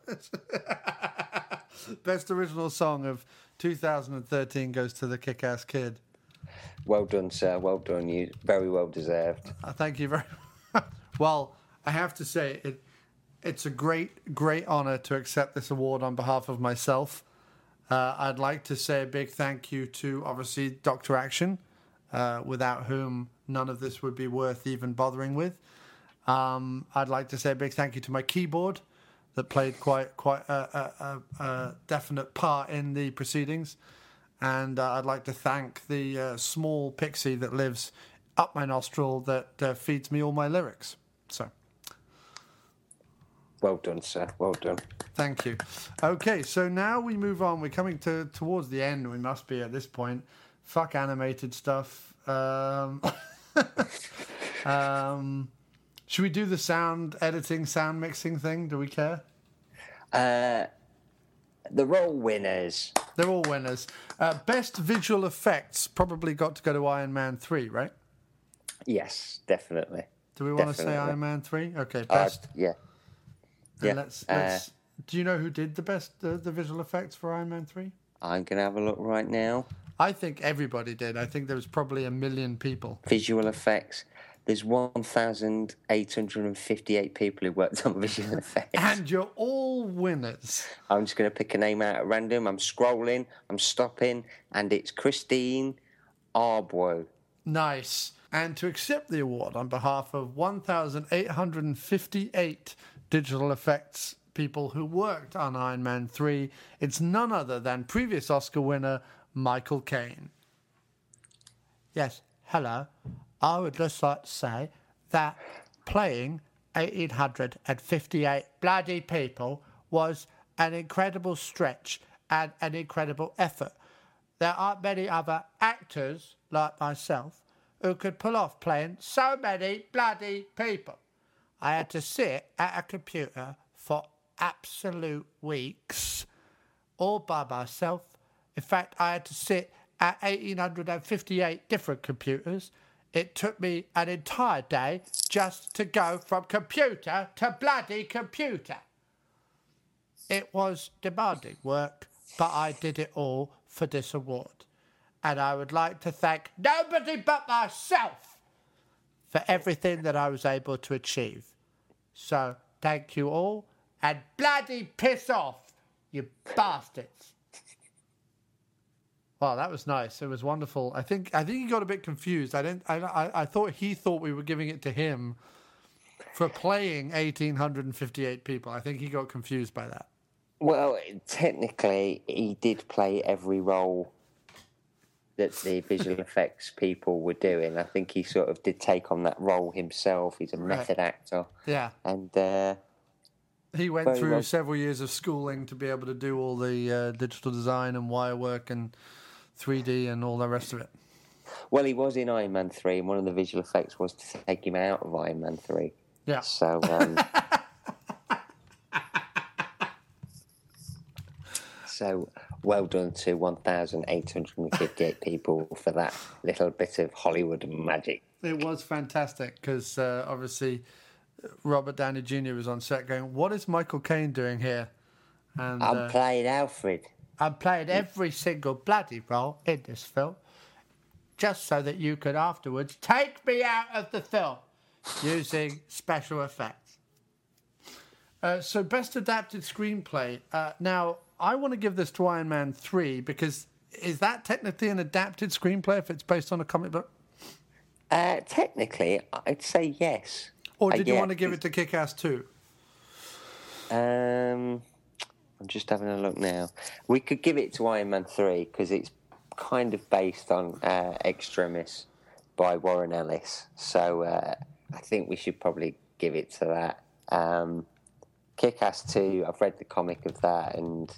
Best original song of two thousand thirteen goes to the Kick-Ass Kid. Well done, sir. Well done. You very well deserved. Uh, thank you very much. Well, I have to say, it it's a great, great honour to accept this award on behalf of myself. Uh, I'd like to say a big thank you to, obviously, Doctor Action, uh, without whom none of this would be worth even bothering with. Um, I'd like to say a big thank you to my keyboard that played quite quite a, a, a, a definite part in the proceedings. And uh, I'd like to thank the uh, small pixie that lives up my nostril that uh, feeds me all my lyrics. So, Well done, sir. Well done. thank you. Okay, so now we move on. We're coming to towards the end. We must be at this point. Fuck animated stuff. Um, um, should we do the sound editing, sound mixing thing? Do we care? Uh, they're all winners. They're all winners. Uh, best visual effects probably got to go to Iron Man three, right? Yes, definitely. Do we want to say Definitely. Iron Man three? Okay, Uh, best. yeah. Then yeah. let's, Uh, let's, do you know who did the best uh, the visual effects for Iron Man three? I'm going to have a look right now. I think everybody did. I think there was probably a million people. Visual effects. there's one thousand eight hundred fifty-eight people who worked on visual effects. And you're all winners. I'm just going to pick a name out at random. I'm scrolling, I'm stopping, and it's Christine Arbois. Nice. And to accept the award on behalf of one thousand eight hundred fifty-eight digital effects people who worked on Iron Man three, it's none other than previous Oscar winner Michael Caine. Yes, hello. I would just like to say that playing one thousand eight hundred fifty-eight bloody people was an incredible stretch and an incredible effort. There aren't many other actors like myself who could pull off playing so many bloody people. I had to sit at a computer for absolute weeks, all by myself. In fact, I had to sit at one thousand eight hundred fifty-eight different computers. It took me an entire day just to go from computer to bloody computer. It was demanding work, but I did it all for this award. And I would like to thank nobody but myself for everything that I was able to achieve. So, thank you all, and bloody piss off, you bastards. Wow, that was nice. It was wonderful. I think I think he got a bit confused. I didn't. I I, I thought he thought we were giving it to him for playing one thousand eight hundred fifty-eight people. I think he got confused by that. Well, technically, he did play every role that the visual effects people were doing. I think he sort of did take on that role himself. He's a method Right. actor. Yeah. And uh, He went Very through well. several years of schooling to be able to do all the uh, digital design and wire work and three D and all the rest of it. well, he was in Iron Man three, and one of the visual effects was to take him out of Iron Man three. Yeah. So, um, so well done to one thousand eight hundred fifty-eight people for that little bit of Hollywood magic. It was fantastic because uh, obviously Robert Downey Junior was on set going, "What is Michael Caine doing here?" And I'm uh, playing Alfred. I'm playing every single bloody role in this film just so that you could afterwards take me out of the film using special effects. Uh, so, best adapted screenplay. Uh, now, I want to give this to Iron Man three because is that technically an adapted screenplay if it's based on a comic book? Uh, technically, I'd say yes. Or Uh, did you yeah, want to give it to Kick-Ass two? Um, I'm just having a look now. We could give it to Iron Man three because it's kind of based on uh, Extremis by Warren Ellis. So uh, I think we should probably give it to that. Um, Kick-Ass two, I've read the comic of that, and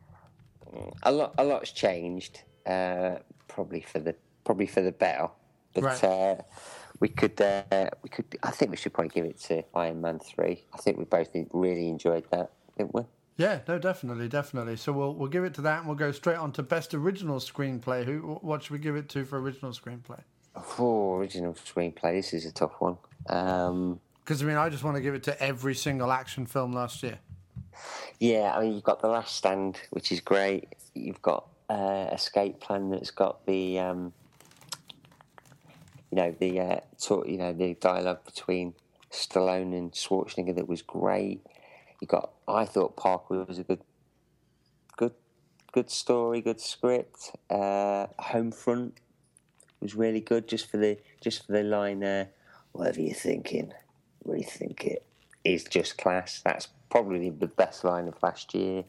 a lot, a lot's changed. Uh, probably for the, probably for the better. But Right. uh, we could, uh, we could. I think we should probably give it to Iron Man three. I think we both really enjoyed that, didn't we? Yeah, no, definitely, definitely. So we'll we'll give it to that, and we'll go straight on to best original screenplay. Who, what should we give it to for original screenplay? For original screenplay, this is a tough one. Um, Because I mean, I just want to give it to every single action film last year. yeah, I mean, you've got The Last Stand, which is great. You've got uh, Escape Plan, that's got the, um, you know, the uh, sort, you know, the dialogue between Stallone and Schwarzenegger that was great. You got, I thought Parker was a good, good, good story, good script. Uh, Homefront was really good, just for the just for the line there. Whatever you're thinking, rethink it. Is just class. That's probably the best line of last year.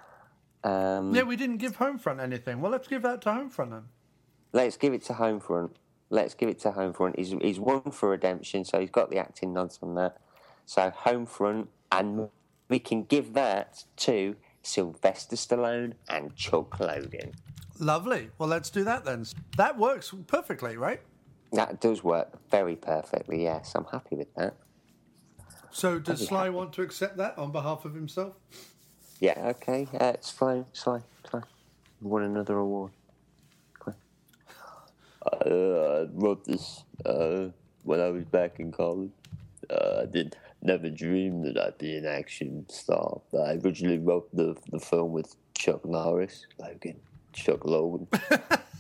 Um, Yeah, we didn't give Homefront anything. Well, let's give that to Homefront then. Let's give it to Homefront. Let's give it to Homefront. He's he's won for Redemption, so he's got the acting nods on that. So Homefront, and we can give that to Sylvester Stallone and Chuck Logan. Lovely. Well, let's do that then. That works perfectly, right? That does work very perfectly. Yes, I'm happy with that. So does be Sly happy. want to accept that on behalf of himself? Yeah. Okay. Uh, Sly, Sly, Sly. You won another award. Come on. Uh, I wrote this uh, when I was back in college. Uh, I did never dreamed that I'd be an action star. I originally wrote the the film with Chuck Norris, Logan, Chuck Logan.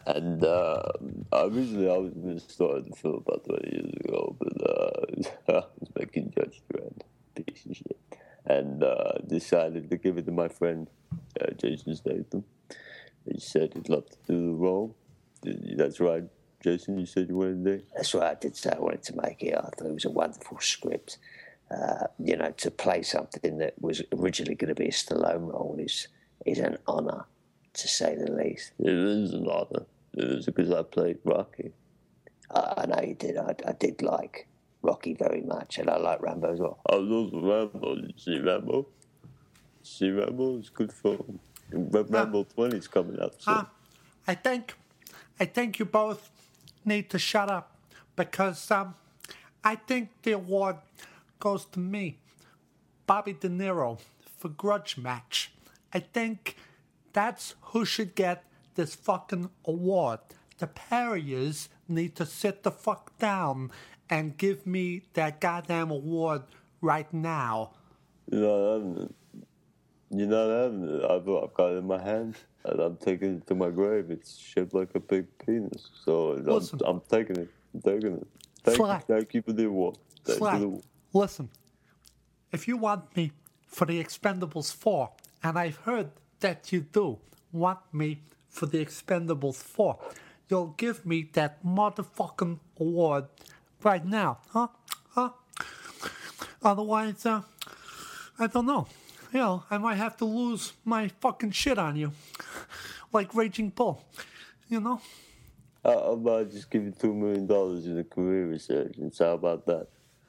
And uh, originally I was going to start the film about twenty years ago, but uh, I was making Judge Dredd, piece of shit, and uh, decided to give it to my friend uh, Jason Statham. He said he'd love to do the role. That's right, Jason. You said you wanted to do. That's right. I did say I wanted to make it. I thought it was a wonderful script. Uh, you know, to play something that was originally going to be a Stallone role is is an honour, to say the least. It is an honour. It is because I played Rocky. I, I know you did. I, I did like Rocky very much, and I like Rambo as well. I love Rambo. Did you see Rambo? See Rambo? It's good film. Rambo uh, twenty is coming out soon. Uh, I think, I think you both need to shut up because um, I think the award goes to me, Bobby De Niro, for Grudge Match. I think that's who should get this fucking award. The Perriers need to sit the fuck down and give me that goddamn award right now. You're not having it. You're not having it. I've, I've got it in my hand, and I'm taking it to my grave. It's shaped like a big penis, so I'm, I'm taking it. I'm taking it. Thank Sly. you, thank you for the award. Thank Sly, you for the award. Listen, if you want me for the Expendables four, and I've heard that you do want me for the Expendables four, you'll give me that motherfucking award right now, huh? Huh? Otherwise, uh, I don't know. You know, I might have to lose my fucking shit on you. Like Raging Bull, you know? I, I might just give you two million dollars in a career resurgence. How about that?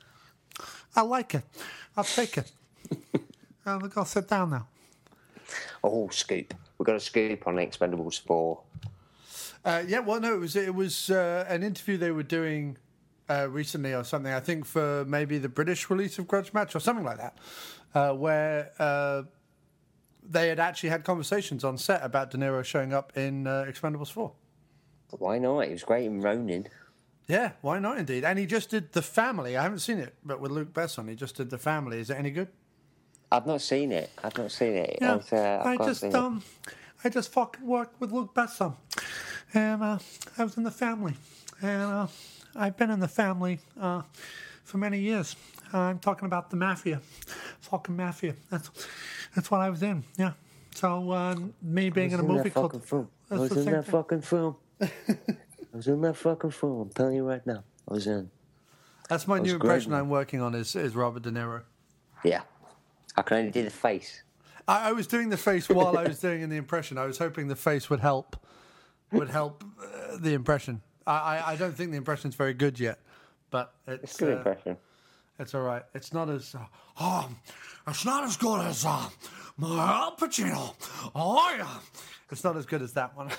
I like it. I'll take it. I'll go sit down now. Oh, scoop. We've got a scoop on Expendables four. Uh, yeah, well, no, it was it was uh, an interview they were doing uh, recently or something. I think for maybe the British release of Grudge Match or something like that, uh, where uh, they had actually had conversations on set about De Niro showing up in uh, Expendables four. Why not? It was great in Ronin. Yeah, why not indeed? And he just did The Family. I haven't seen it, but with Luke Besson, he just did The Family. Is it any good? I've not seen it. I've not seen it. Yeah, I've, uh, I've I got to just see it. um, I just fucking worked with Luke Besson, and uh, I was in The Family, and uh, I've been in The Family uh, for many years. Uh, I'm talking about the Mafia, fucking Mafia. That's that's what I was in. Yeah. So uh, me being in a in movie that called fucking film. I that's was the in same that thing. fucking film. I was in that fucking film. I'm telling you right now. I was in. That's my was new great, impression man. I'm working on is is Robert De Niro. Yeah. I can only do the face. I, I was doing the face while I was doing the impression. I was hoping the face would help, would help uh, the impression. I, I, I don't think the impression's very good yet, but it's, It's a good uh, impression. it's all right. It's not as uh, oh, it's not as good as uh, my Al Pacino. Oh yeah, it's not as good as that one.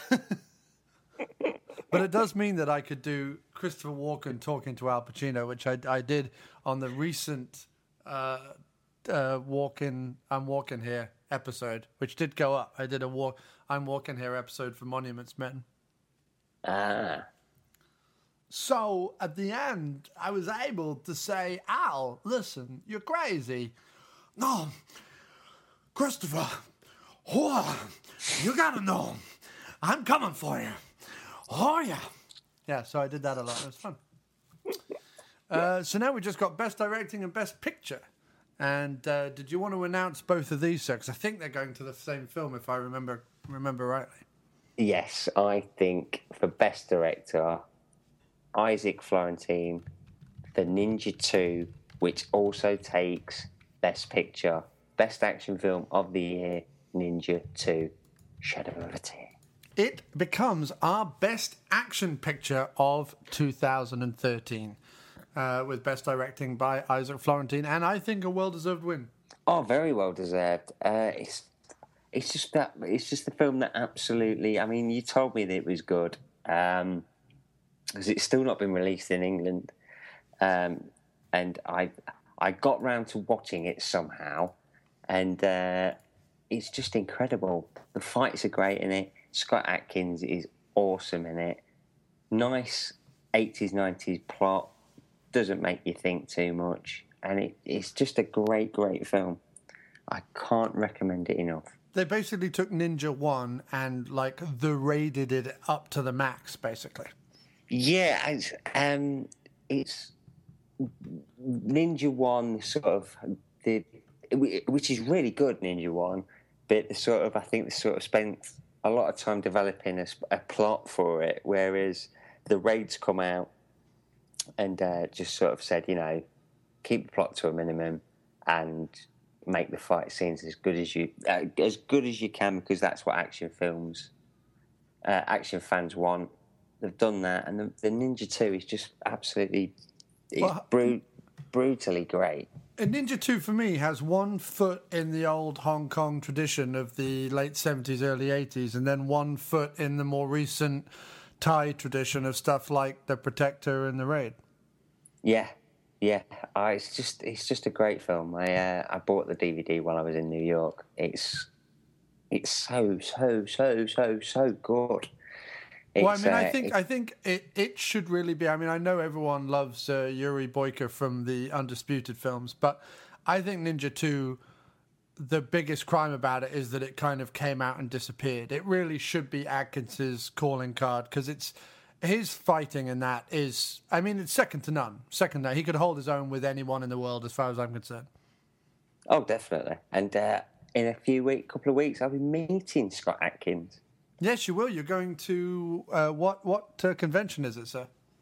But it does mean that I could do Christopher Walken talking to Al Pacino, which I, I did on the recent uh, uh, Walken, I'm Walking Here episode, which did go up. I did a walk, I'm Walking Here episode for Monuments Men. Ah. So at the end, I was able to say, Al, listen, you're crazy. No, Christopher, oh, you gotta know, I'm coming for you. Oh, yeah. Yeah, so I did that a lot. It was fun. Uh, so now we just got Best Directing and Best Picture. And uh, did you want to announce both of these, sir? Because I think they're going to the same film, if I remember remember rightly. Yes, I think for Best Director, Isaac Florentine, The Ninja two, which also takes Best Picture, Best Action Film of the Year, Ninja two, Shadow of a Tear. It becomes our best action picture of two thousand thirteen, uh, with Best Directing by Isaac Florentine, and I think a well-deserved win. Oh, very well deserved. Uh, it's it's just that it's just the film that absolutely. I mean, you told me that it was good, um, because it's still not been released in England, um, and I I got round to watching it somehow, and uh, it's just incredible. The fights are great in it. Scott Adkins is awesome in it. Nice eighties, nineties plot. Doesn't make you think too much. And it, it's just a great, great film. I can't recommend it enough. They basically took Ninja One and like the raided it up to the max, basically. Yeah, it's, um, it's Ninja One sort of the, which is really good, Ninja One, but the sort of I think they sort of spent a lot of time developing a, a plot for it, whereas the raids come out and uh, just sort of said, you know, keep the plot to a minimum and make the fight scenes as good as you uh, as good as you can, because that's what action films, uh, action fans want. They've done that, and the, the Ninja Two is just absolutely, it's Well, bru- brutally great. And Ninja two for me has one foot in the old Hong Kong tradition of the late seventies, early eighties, and then one foot in the more recent Thai tradition of stuff like The Protector and The Raid. Yeah, yeah. Uh, it's just it's just a great film. I uh, I bought the D V D while I was in New York. It's it's so so so so so good. It's, Well, I mean, I uh, think I think it, it should really be. I mean, I know everyone loves uh, Yuri Boyka from the Undisputed films, but I think Ninja two, the biggest crime about it is that it kind of came out and disappeared. It really should be Atkins's calling card, because it's his fighting in that is, I mean, it's second to none. Second to none. He could hold his own with anyone in the world, as far as I'm concerned. Oh, definitely. And uh, in a few week, couple of weeks, I'll be meeting Scott Adkins. Yes, you will. You're going to uh, what? What uh, convention is it, sir?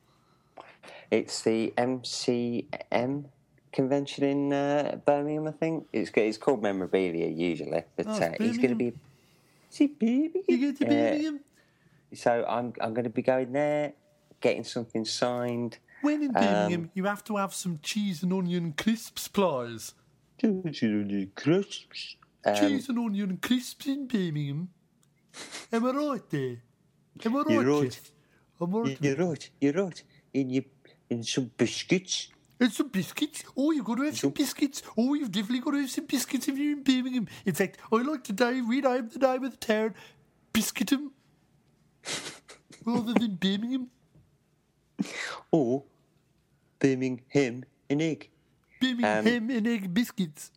It's the M C M convention in uh, Birmingham, I think. It's it's called Memorabilia usually, but Oh, uh, it's he's going to be. See, Birmingham. You get to Uh, Birmingham. So I'm I'm going to be going there, getting something signed. When in um, Birmingham, you have to have some cheese and onion crisps, please. Crisps. Um, Cheese and onion crisps in Birmingham. Am I right there? Am I right, You're right. Jeff? Am I right? You're right. You're right. In you, in some biscuits. And some biscuits. Oh, you've got to have some biscuits. Oh, you've definitely got to have some biscuits if you're in Birmingham. In fact, I like to day, rename the name of the town Biscuitum rather than Birmingham. Or Birmingham and egg. Birmingham and egg biscuits.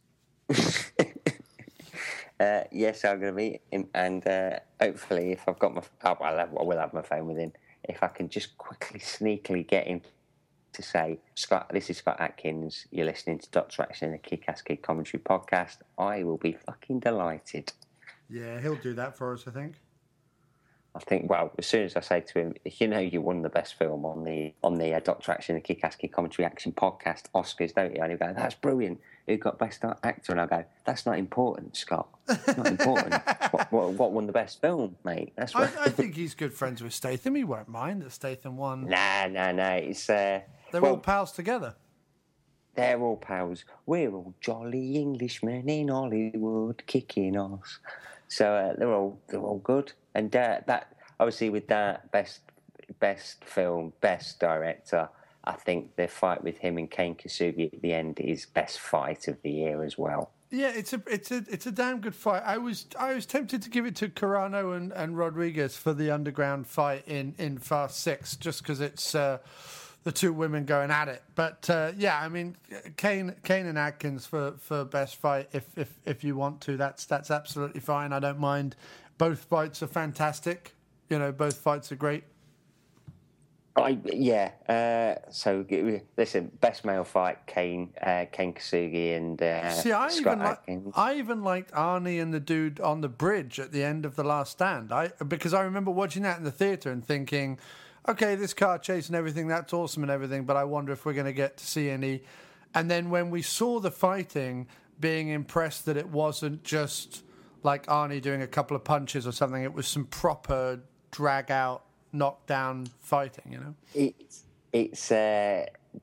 Uh, yes, I'm going to meet him, and uh, hopefully, if I've got my, oh, well, I'll have, I will have my phone with him. If I can just quickly, sneakily get him to say, Scott, this is Scott Adkins. You're listening to Doctor Action, a Kick-Ass Kid commentary podcast. I will be fucking delighted. Yeah, he'll do that for us, I think. I think, well, as soon as I say to him, you know, you won the best film on the on the uh, Doctor Action, the Kick-Ass Kid commentary action podcast Oscars, don't you? And he'll go, that's brilliant. Who got best actor? And I'll go, that's not important, Scott. It's not important. what, what, what won the best film, mate? That's I, what. I think he's good friends with Statham. He won't mind that Statham won. Nah, nah, nah. It's uh, They're well, all pals together. they're all pals. We're all jolly Englishmen in Hollywood, kicking ass. So uh, they're all they're all good. And uh, that obviously with that best best film, best director. I think the fight with him and Kane Kasugi at the end is best fight of the year as well. Yeah, it's a it's a it's a damn good fight. I was I was tempted to give it to Carano and, and Rodriguez for the underground fight in, in Fast Six, just because it's uh, the two women going at it. But uh, yeah, I mean, Kane Kane and Adkins for, for best fight. If if if you want to, that's that's absolutely fine. I don't mind. Both fights are fantastic. You know, both fights are great. I yeah. Uh, so listen, best male fight: Kane, uh, Kane Kasugi, and uh, See, I Scott even, li- Adkins. I even liked Arnie and the dude on the bridge at the end of The Last Stand. I because I remember watching that in the theatre and thinking, okay, this car chase and everything, that's awesome and everything, but I wonder if we're going to get to see any. And then when we saw the fighting, being impressed that it wasn't just like Arnie doing a couple of punches or something, it was some proper drag out, knockdown fighting, you know? It's it's uh,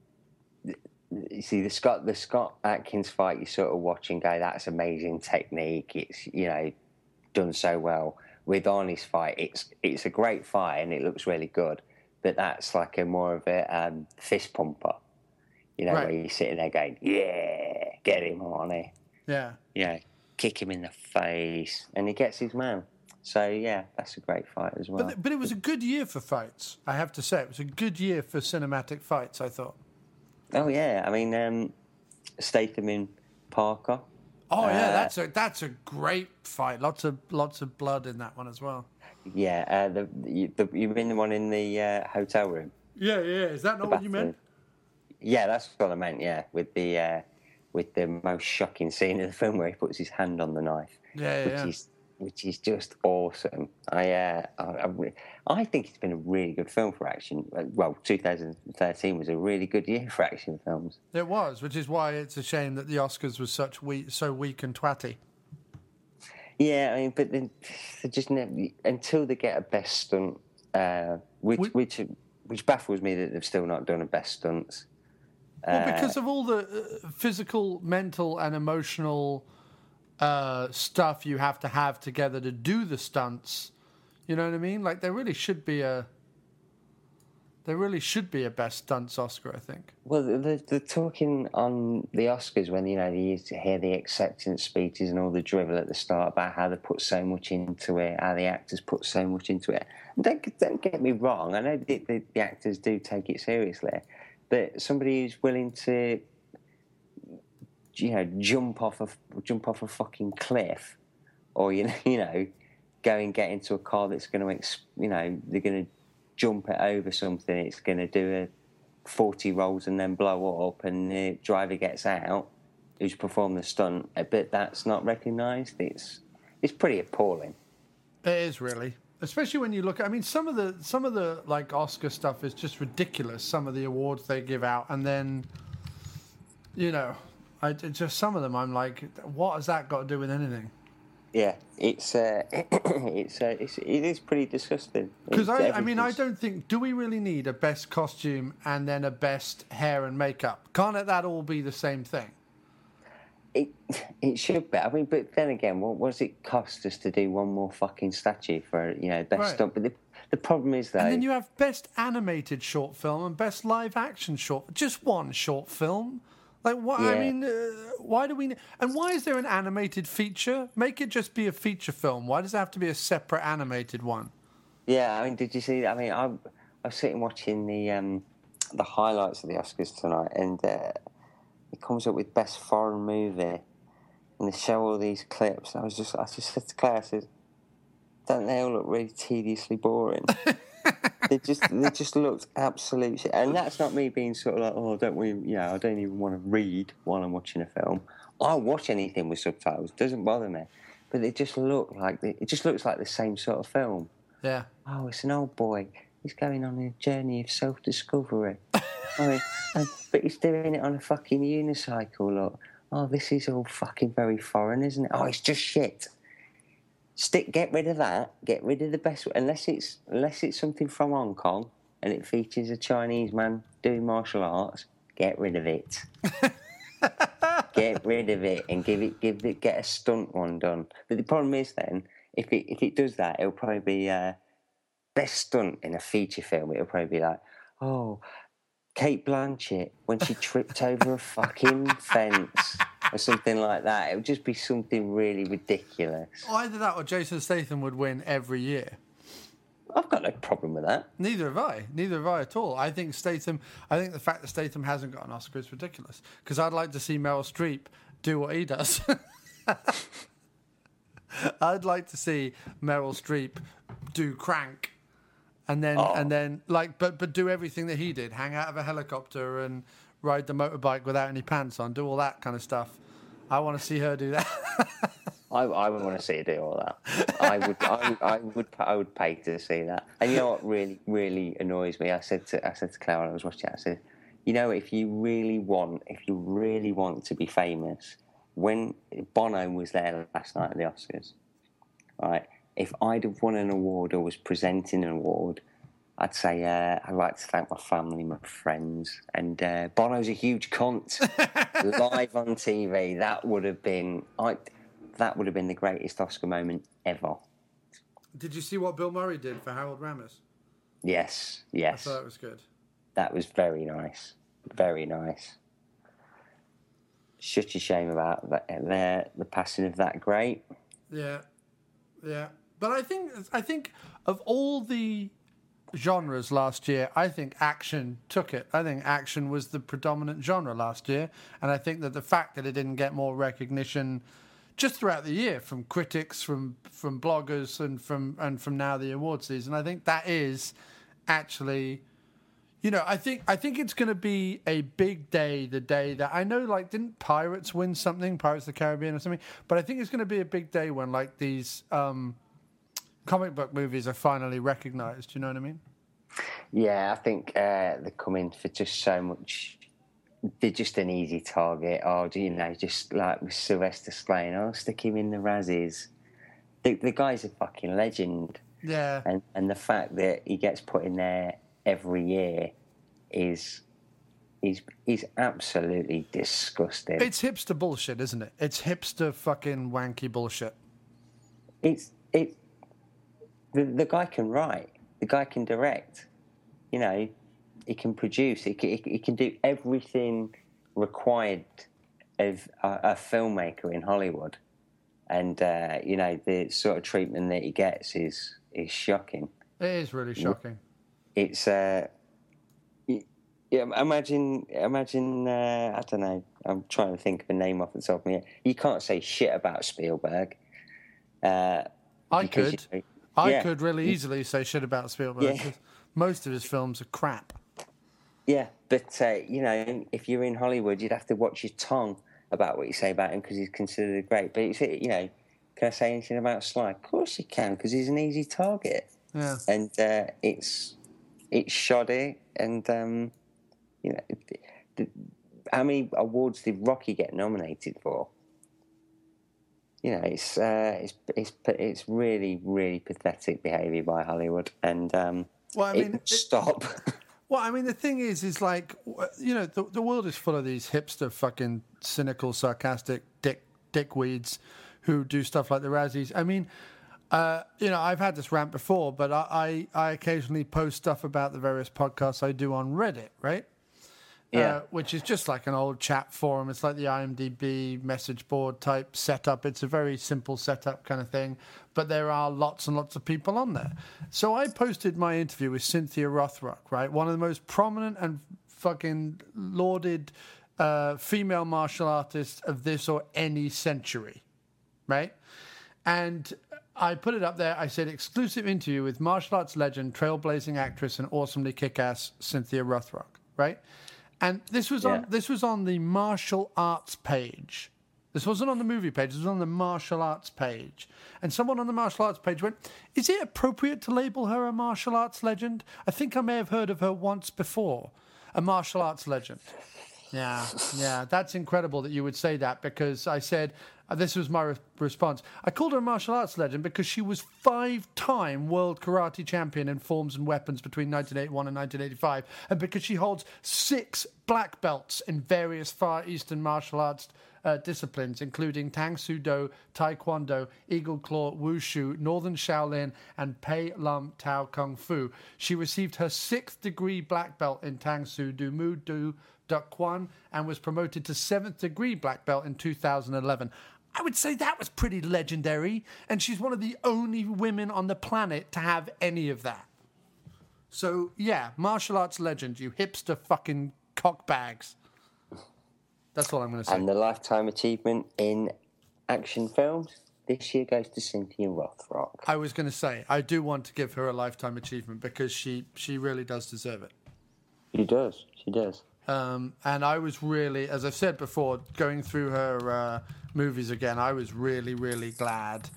you see the Scott the Scott Adkins fight. You sort of watch and go, that's amazing technique. It's you know done so well. With Arnie's fight, it's it's a great fight and it looks really good. But that's like a more of a um, fist pumper, you know, Right. where you're sitting there going, yeah, get him, Arnie. Yeah. You know, kick him in the face, and he gets his man. So, yeah, that's a great fight as well. But, but it was a good year for fights, I have to say. It was a good year for cinematic fights, I thought. Oh, yeah. I mean, um, Statham in Parker. Oh yeah, Uh, that's a that's a great fight. Lots of lots of blood in that one as well. Yeah, uh, the, the, the you mean the one in the uh, hotel room? Yeah, yeah. Is that not what you meant? Yeah, that's what I meant. Yeah, with the uh, with the most shocking scene of the film where he puts his hand on the knife, Yeah, which yeah. is which is just awesome. I, uh, I I re- I think it's been a really good film for action. Uh, Well, twenty thirteen was a really good year for action films. It was, which is why it's a shame that the Oscars was such weak, so weak and twatty. Yeah, I mean, but then they just never, until they get a best stunt, uh, which We- which which baffles me that they've still not done a best stunts. Well, because of all the uh, physical, mental, and emotional uh, stuff you have to have together to do the stunts, you know what I mean? Like there really should be a, there really should be a best stunts Oscar, I think. Well, they're, they're talking on the Oscars when, you know, they used to hear the acceptance speeches and all the drivel at the start about how they put so much into it, how the actors put so much into it. And don't, don't get me wrong, I know the, the, the actors do take it seriously, but somebody who's willing to, you know, jump off a, jump off a fucking cliff or, you know, you know, go and get into a car that's going to, you know, they're going to jump it over something, it's going to do a forty rolls and then blow up, and the driver gets out who's performed the stunt, but that's not recognised. It's it's pretty appalling. It is really, especially when you look at. I mean, some of the some of the like Oscar stuff is just ridiculous. Some of the awards they give out, and then, you know, I it just some of them I'm like, what has that got to do with anything? Yeah, it's uh, it's, uh, it's it is pretty disgusting. Because It's- I, I mean, I everything's- don't think. Do we really need a best costume and then a best hair and makeup? Can't it that all be the same thing? It it should be. I mean, but then again, what, what does it cost us to do one more fucking statue for, you know, best Right. stunt? But the the problem is though. And then you have best animated short film and best live action short. Just one short film. Like what? I Yeah. mean, uh, why do we? ne- And why is there an animated feature? Make it just be a feature film. Why does it have to be a separate animated one? Yeah, I mean, did you see? I mean, I, I was sitting watching the um, the highlights of the Oscars tonight, and uh, it comes up with best foreign movie, and they show all these clips. I was just, I just said to Claire, I said, "Don't they all look really tediously boring?" they just, they just looked absolute shit. And that's not me being sort of like, oh, don't we? You know, I don't even want to read while I'm watching a film. I'll watch anything with subtitles; doesn't bother me. But it just look like the, it just looks like the same sort of film. Yeah. Oh, it's an old boy. He's going on a journey of self-discovery. I mean, and, but he's doing it on a fucking unicycle, look. Oh, this is all fucking very foreign, isn't it? Oh, it's just shit. Stick, get rid of that. Get rid of the best. Unless it's unless it's something from Hong Kong and it features a Chinese man doing martial arts. Get rid of it. Get rid of it and give it, give it, get a stunt one done. But the problem is then, if it if it does that, it'll probably be uh, best stunt in a feature film. It'll probably be like, oh, Kate Blanchett when she tripped over a fucking fence or something like that. It would just be something really ridiculous. Either that or Jason Statham would win every year. I've got no problem with that. Neither have I. Neither have I at all. I think Statham. I think the fact that Statham hasn't got an Oscar is ridiculous. Because I'd like to see Meryl Streep do what he does. I'd like to see Meryl Streep do Crank, and then Oh. and then like, but but do everything that he did: hang out of a helicopter and ride the motorbike without any pants on, do all that kind of stuff. I want to see her do that. I, I would want to see her do all that. I would, I, I would, I would pay to see that. And you know what really, really annoys me? I said to, I said to Claire when I was watching it, I said, you know, if you really want, if you really want to be famous, when Bono was there last night at the Oscars, right? If I'd have won an award or was presenting an award, I'd say uh, I'd like to thank my family, my friends, and uh, Bono's a huge cunt. Live on T V, that would have been, I, that would have been the greatest Oscar moment ever. Did you see what Bill Murray did for Harold Ramis? Yes, I yes, thought it was good. that was very nice, very nice. Such a shame about that, the the passing of that great. Yeah, yeah. But I think I think of all the genres last year, I think action took it. I think action was the predominant genre last year, and I think that the fact that it didn't get more recognition just throughout the year from critics, from from bloggers, and from and from now the award season, I think that is actually, you know, I think I think it's going to be a big day. The day that I know, like, didn't Pirates win something, Pirates of the Caribbean or something? But I think it's going to be a big day when like these um, comic book movies are finally recognized. You know what I mean? Yeah, I think uh, they're coming for just so much. They're just an easy target. Oh, do you know, just like with Sylvester Stallone, oh, stick him in the Razzies. The, the guy's a fucking legend. Yeah. And and the fact that he gets put in there every year is is is absolutely disgusting. It's hipster bullshit, isn't it? It's hipster fucking wanky bullshit. It's it. The the guy can write. The guy can direct. You know. He can produce. He can, he can do everything required of a, a filmmaker in Hollywood, and uh, you know the sort of treatment that he gets is is shocking. It is really shocking. It's uh, yeah. Imagine, imagine. Uh, I don't know. I'm trying to think of a name off the top of my head. You can't say shit about Spielberg. Uh, I could. You know, I yeah. could really easily say shit about Spielberg. Yeah. Most of his films are crap. Yeah, but, uh, you know, if you're in Hollywood, you'd have to watch your tongue about what you say about him because he's considered great. But, it's, you know, can I say anything about Sly? Of course you can, because he's an easy target. Yeah. And uh, it's it's shoddy. And, um, you know, the, the, how many awards did Rocky get nominated for? You know, it's uh, it's it's it's really, really pathetic behaviour by Hollywood. And um, well, I mean, it, stop. Well, I mean, the thing is, is like, you know, the, the world is full of these hipster, fucking cynical, sarcastic dick dickweeds who do stuff like the Razzies. I mean, uh, you know, I've had this rant before, but I, I, I occasionally post stuff about the various podcasts I do on Reddit, right? Yeah. Uh, which is just like an old chat forum. It's like the I M D B message board type setup. It's a very simple setup kind of thing, but there are lots and lots of people on there. So I posted my interview with Cynthia Rothrock, right? One of the most prominent and fucking lauded uh, female martial artists of this or any century, right? And I put it up there. I said, exclusive interview with martial arts legend, trailblazing actress, and awesomely kick-ass Cynthia Rothrock, right? And this was on Yeah. this was on the martial arts page. This wasn't on the movie page. This was on the martial arts page. And someone on the martial arts page went, "Is it appropriate to label her a martial arts legend? I think I may have heard of her once before. A martial arts legend." Yeah, yeah, that's incredible that you would say that, because I said, uh, this was my re- response. I called her a martial arts legend because she was five-time world karate champion in forms and weapons between nineteen eighty-one and nineteen eighty-five, and because she holds six black belts in various Far Eastern martial arts uh, disciplines, including Tang Soo Do, Taekwondo, Eagle Claw, Wushu, Northern Shaolin, and Pei Lum Tao Kung Fu. She received her sixth degree black belt in Tang Soo Do Mu Do Duk Kwan and was promoted to seventh degree black belt in two thousand eleven. I would say that was pretty legendary, and she's one of the only women on the planet to have any of that. So, yeah, martial arts legend, you hipster fucking cockbags. That's all I'm going to say. And the Lifetime Achievement in Action Films this year goes to Cynthia Rothrock. I was going to say, I do want to give her a Lifetime Achievement because she, she really does deserve it. She does. She does. Um, and I was really, as I've said before, going through her uh, movies again, I was really, really glad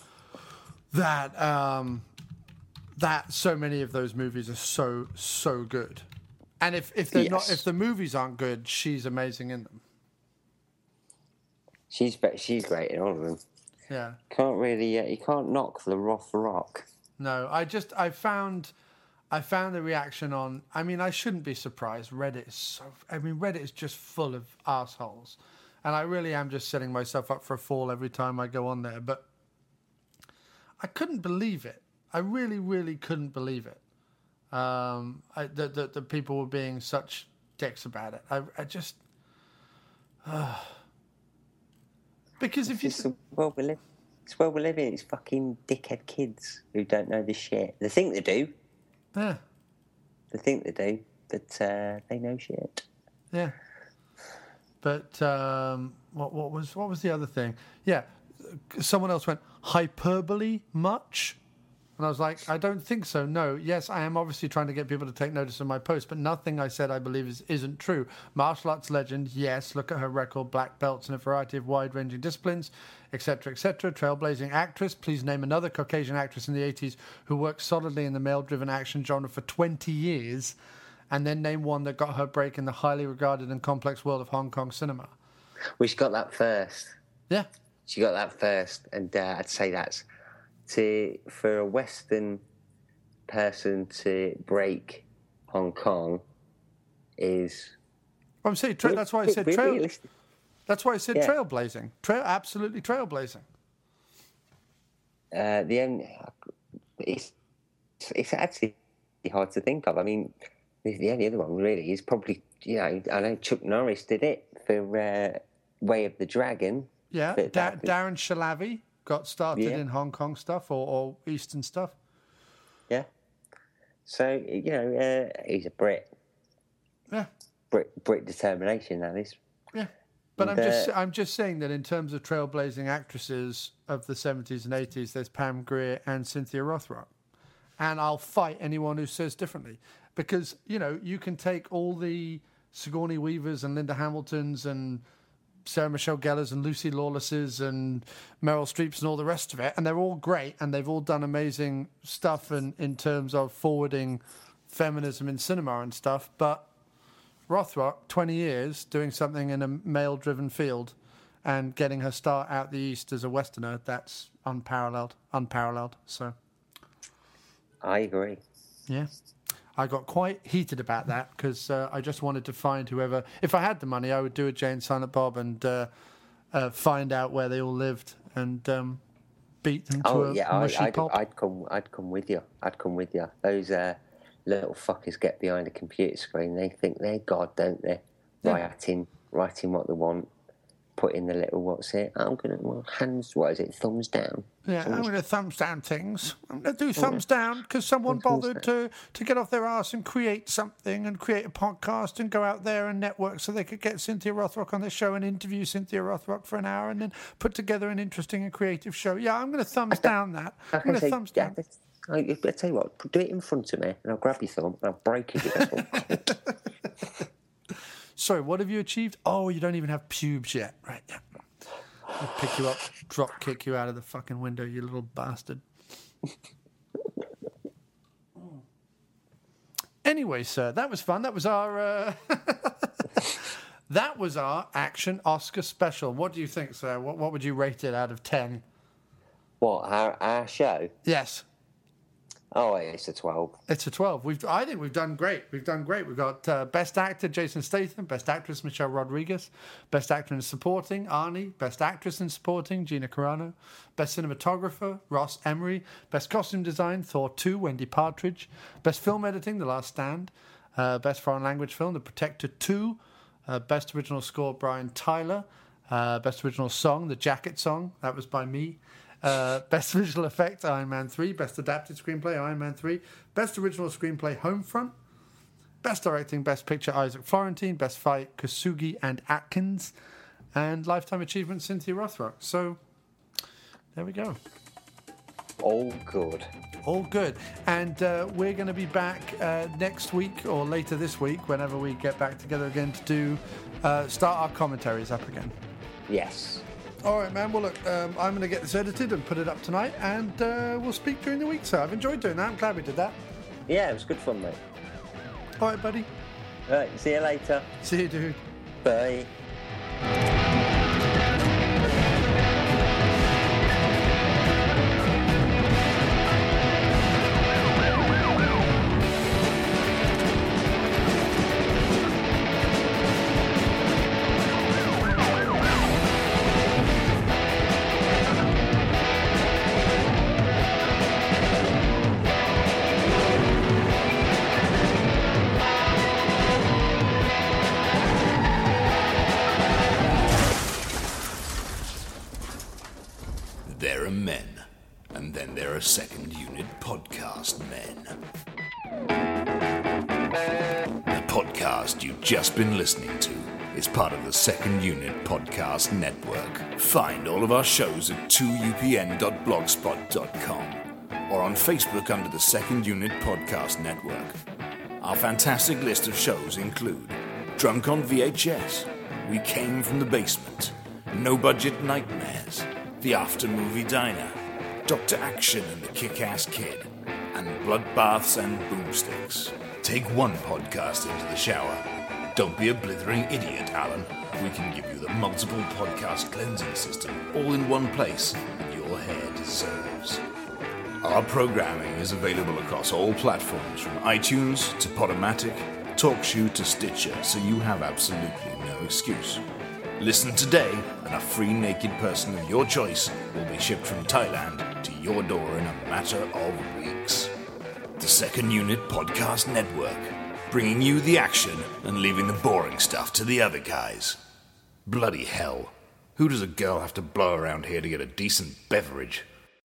that um, that so many of those movies are so, so good. And if, if they're Yes. not, if the movies aren't good, she's amazing in them. She's be- she's great in all of them. Yeah. Can't really, uh, you can't knock the Rothrock. No, I just, I found, I found the reaction on, I mean, I shouldn't be surprised. Reddit is so, I mean, Reddit is just full of assholes. And I really am just setting myself up for a fall every time I go on there. But I couldn't believe it. I really, really couldn't believe it. Um, I, that the, the people were being such dicks about it. I, I just, uh, because if you, It's the world we live. It's the world we live in. It's fucking dickhead kids who don't know this shit. They think they do. yeah, they think they do, but uh, they know shit. Yeah. But um, what what was what was the other thing? Yeah, someone else went hyperbole much, and I was like, I don't think so. No, yes, I am obviously trying to get people to take notice of my post, but nothing I said I believe is isn't true. Martial arts legend, yes. Look at her record: black belts in a variety of wide-ranging disciplines, et cetera, et cetera. Trailblazing actress. Please name another Caucasian actress in the eighties who worked solidly in the male-driven action genre for twenty years. And then name one that got her break in the highly regarded and complex world of Hong Kong cinema. Well, she got that first. Yeah. She got that first, and uh, I'd say that's to for a Western person to break Hong Kong is. I'm saying tra- that's why I said really trail. realistic. That's why I said Yeah. trailblazing. Trail, absolutely trailblazing. Uh, the only it's it's actually hard to think of. I mean, the, the only other one really is probably, you know, I know Chuck Norris did it for uh, Way of the Dragon. Yeah, But da- that- Darren Shalavi got started Yeah. in Hong Kong stuff or, or Eastern stuff. Yeah. So, you know, uh, he's a Brit. Yeah, Brit, Brit determination, that is. yeah. But And, I'm just uh, I'm just saying that in terms of trailblazing actresses of the seventies and eighties, there's Pam Grier and Cynthia Rothrock. And I'll fight anyone who says differently. Because, you know, you can take all the Sigourney Weavers and Linda Hamiltons and Sarah Michelle Gellar's and Lucy Lawless's and Meryl Streep's and all the rest of it, and they're all great, and they've all done amazing stuff in, in terms of forwarding feminism in cinema and stuff. But Rothrock, twenty years doing something in a male-driven field and getting her start out the East as a Westerner, that's unparalleled, unparalleled. So... I agree. Yeah. I got quite heated about that because uh, I just wanted to find whoever... If I had the money, I would do a Jay and Silent Bob and uh, uh, find out where they all lived and um, beat them to Oh, a yeah, I, mushy I'd, pulp. I'd, come, I'd come with you. I'd come with you. Those uh, little fuckers get behind a computer screen. They think they're God, don't they? Yeah. Writing, writing what they want, putting the little, what's it? I'm going to, well, hands, what is it? Thumbs down. Yeah, I'm going to thumbs down things. I'm going to do thumbs down because someone Thumbs bothered to, to get off their arse and create something and create a podcast and go out there and network so they could get Cynthia Rothrock on their show and interview Cynthia Rothrock for an hour and then put together an interesting and creative show. Yeah, I'm going to thumbs down that. I'm going to say, thumbs yeah, down. that's- I, I tell you what, do it in front of me and I'll grab your thumb and I'll break it. Sorry, what have you achieved? Oh, you don't even have pubes yet. Right, yeah. I'll pick you up, drop kick you out of the fucking window, you little bastard. Anyway, sir, that was fun. That was our uh... that was our Action Oscar special. What do you think, sir? What what would you rate it out of ten? What, our, our show? Yes. Oh, it's a twelve. It's a twelve. We've, I think we've done great. We've done great. We've got uh, Best Actor, Jason Statham. Best Actress, Michelle Rodriguez. Best Actor in Supporting, Arnie. Best Actress in Supporting, Gina Carano. Best Cinematographer, Ross Emery. Best Costume Design, Thor two, Wendy Partridge. Best Film Editing, The Last Stand. Uh, Best Foreign Language Film, The Protector two. Uh, Best Original Score, Brian Tyler. Uh, Best Original Song, The Jacket Song. That was by me. Uh, Best Visual Effects, Iron Man three. Best Adapted Screenplay, Iron Man three. Best Original Screenplay, Homefront. Best Directing, Best Picture, Isaac Florentine. Best Fight, Kosugi and Atkins. And Lifetime Achievement, Cynthia Rothrock. So, there we go. All good. All good. And uh, we're going to be back uh, next week or later this week, whenever we get back together again to do uh, start our commentaries up again. Yes. All right, man. Well, look, um, I'm going to get this edited and put it up tonight, and uh, we'll speak during the week, so I've enjoyed doing that. I'm glad we did that. Yeah, it was good fun, mate. All right, buddy. All right, see you later. See you, dude. Bye. podcast you've just been listening to is part of the Second Unit Podcast Network. Find all of our shows at two u p n dot blogspot dot com or on Facebook under the Second Unit Podcast Network. Our fantastic list of shows include Drunk on V H S, We Came from the Basement, No Budget Nightmares, The After Movie Diner, Doctor Action and the Kick-Ass Kid, and Bloodbaths and Boomsticks. Take one podcast into the shower. Don't be a blithering idiot, Alan. We can give you the multiple podcast cleansing system all in one place that your hair deserves. Our programming is available across all platforms from iTunes to Podomatic, TalkShoe to Stitcher, so you have absolutely no excuse. Listen today, and a free naked person of your choice will be shipped from Thailand to your door in a matter of weeks. The Second Unit Podcast Network, bringing you the action and leaving the boring stuff to the other guys. Bloody hell. Who does a girl have to blow around here to get a decent beverage?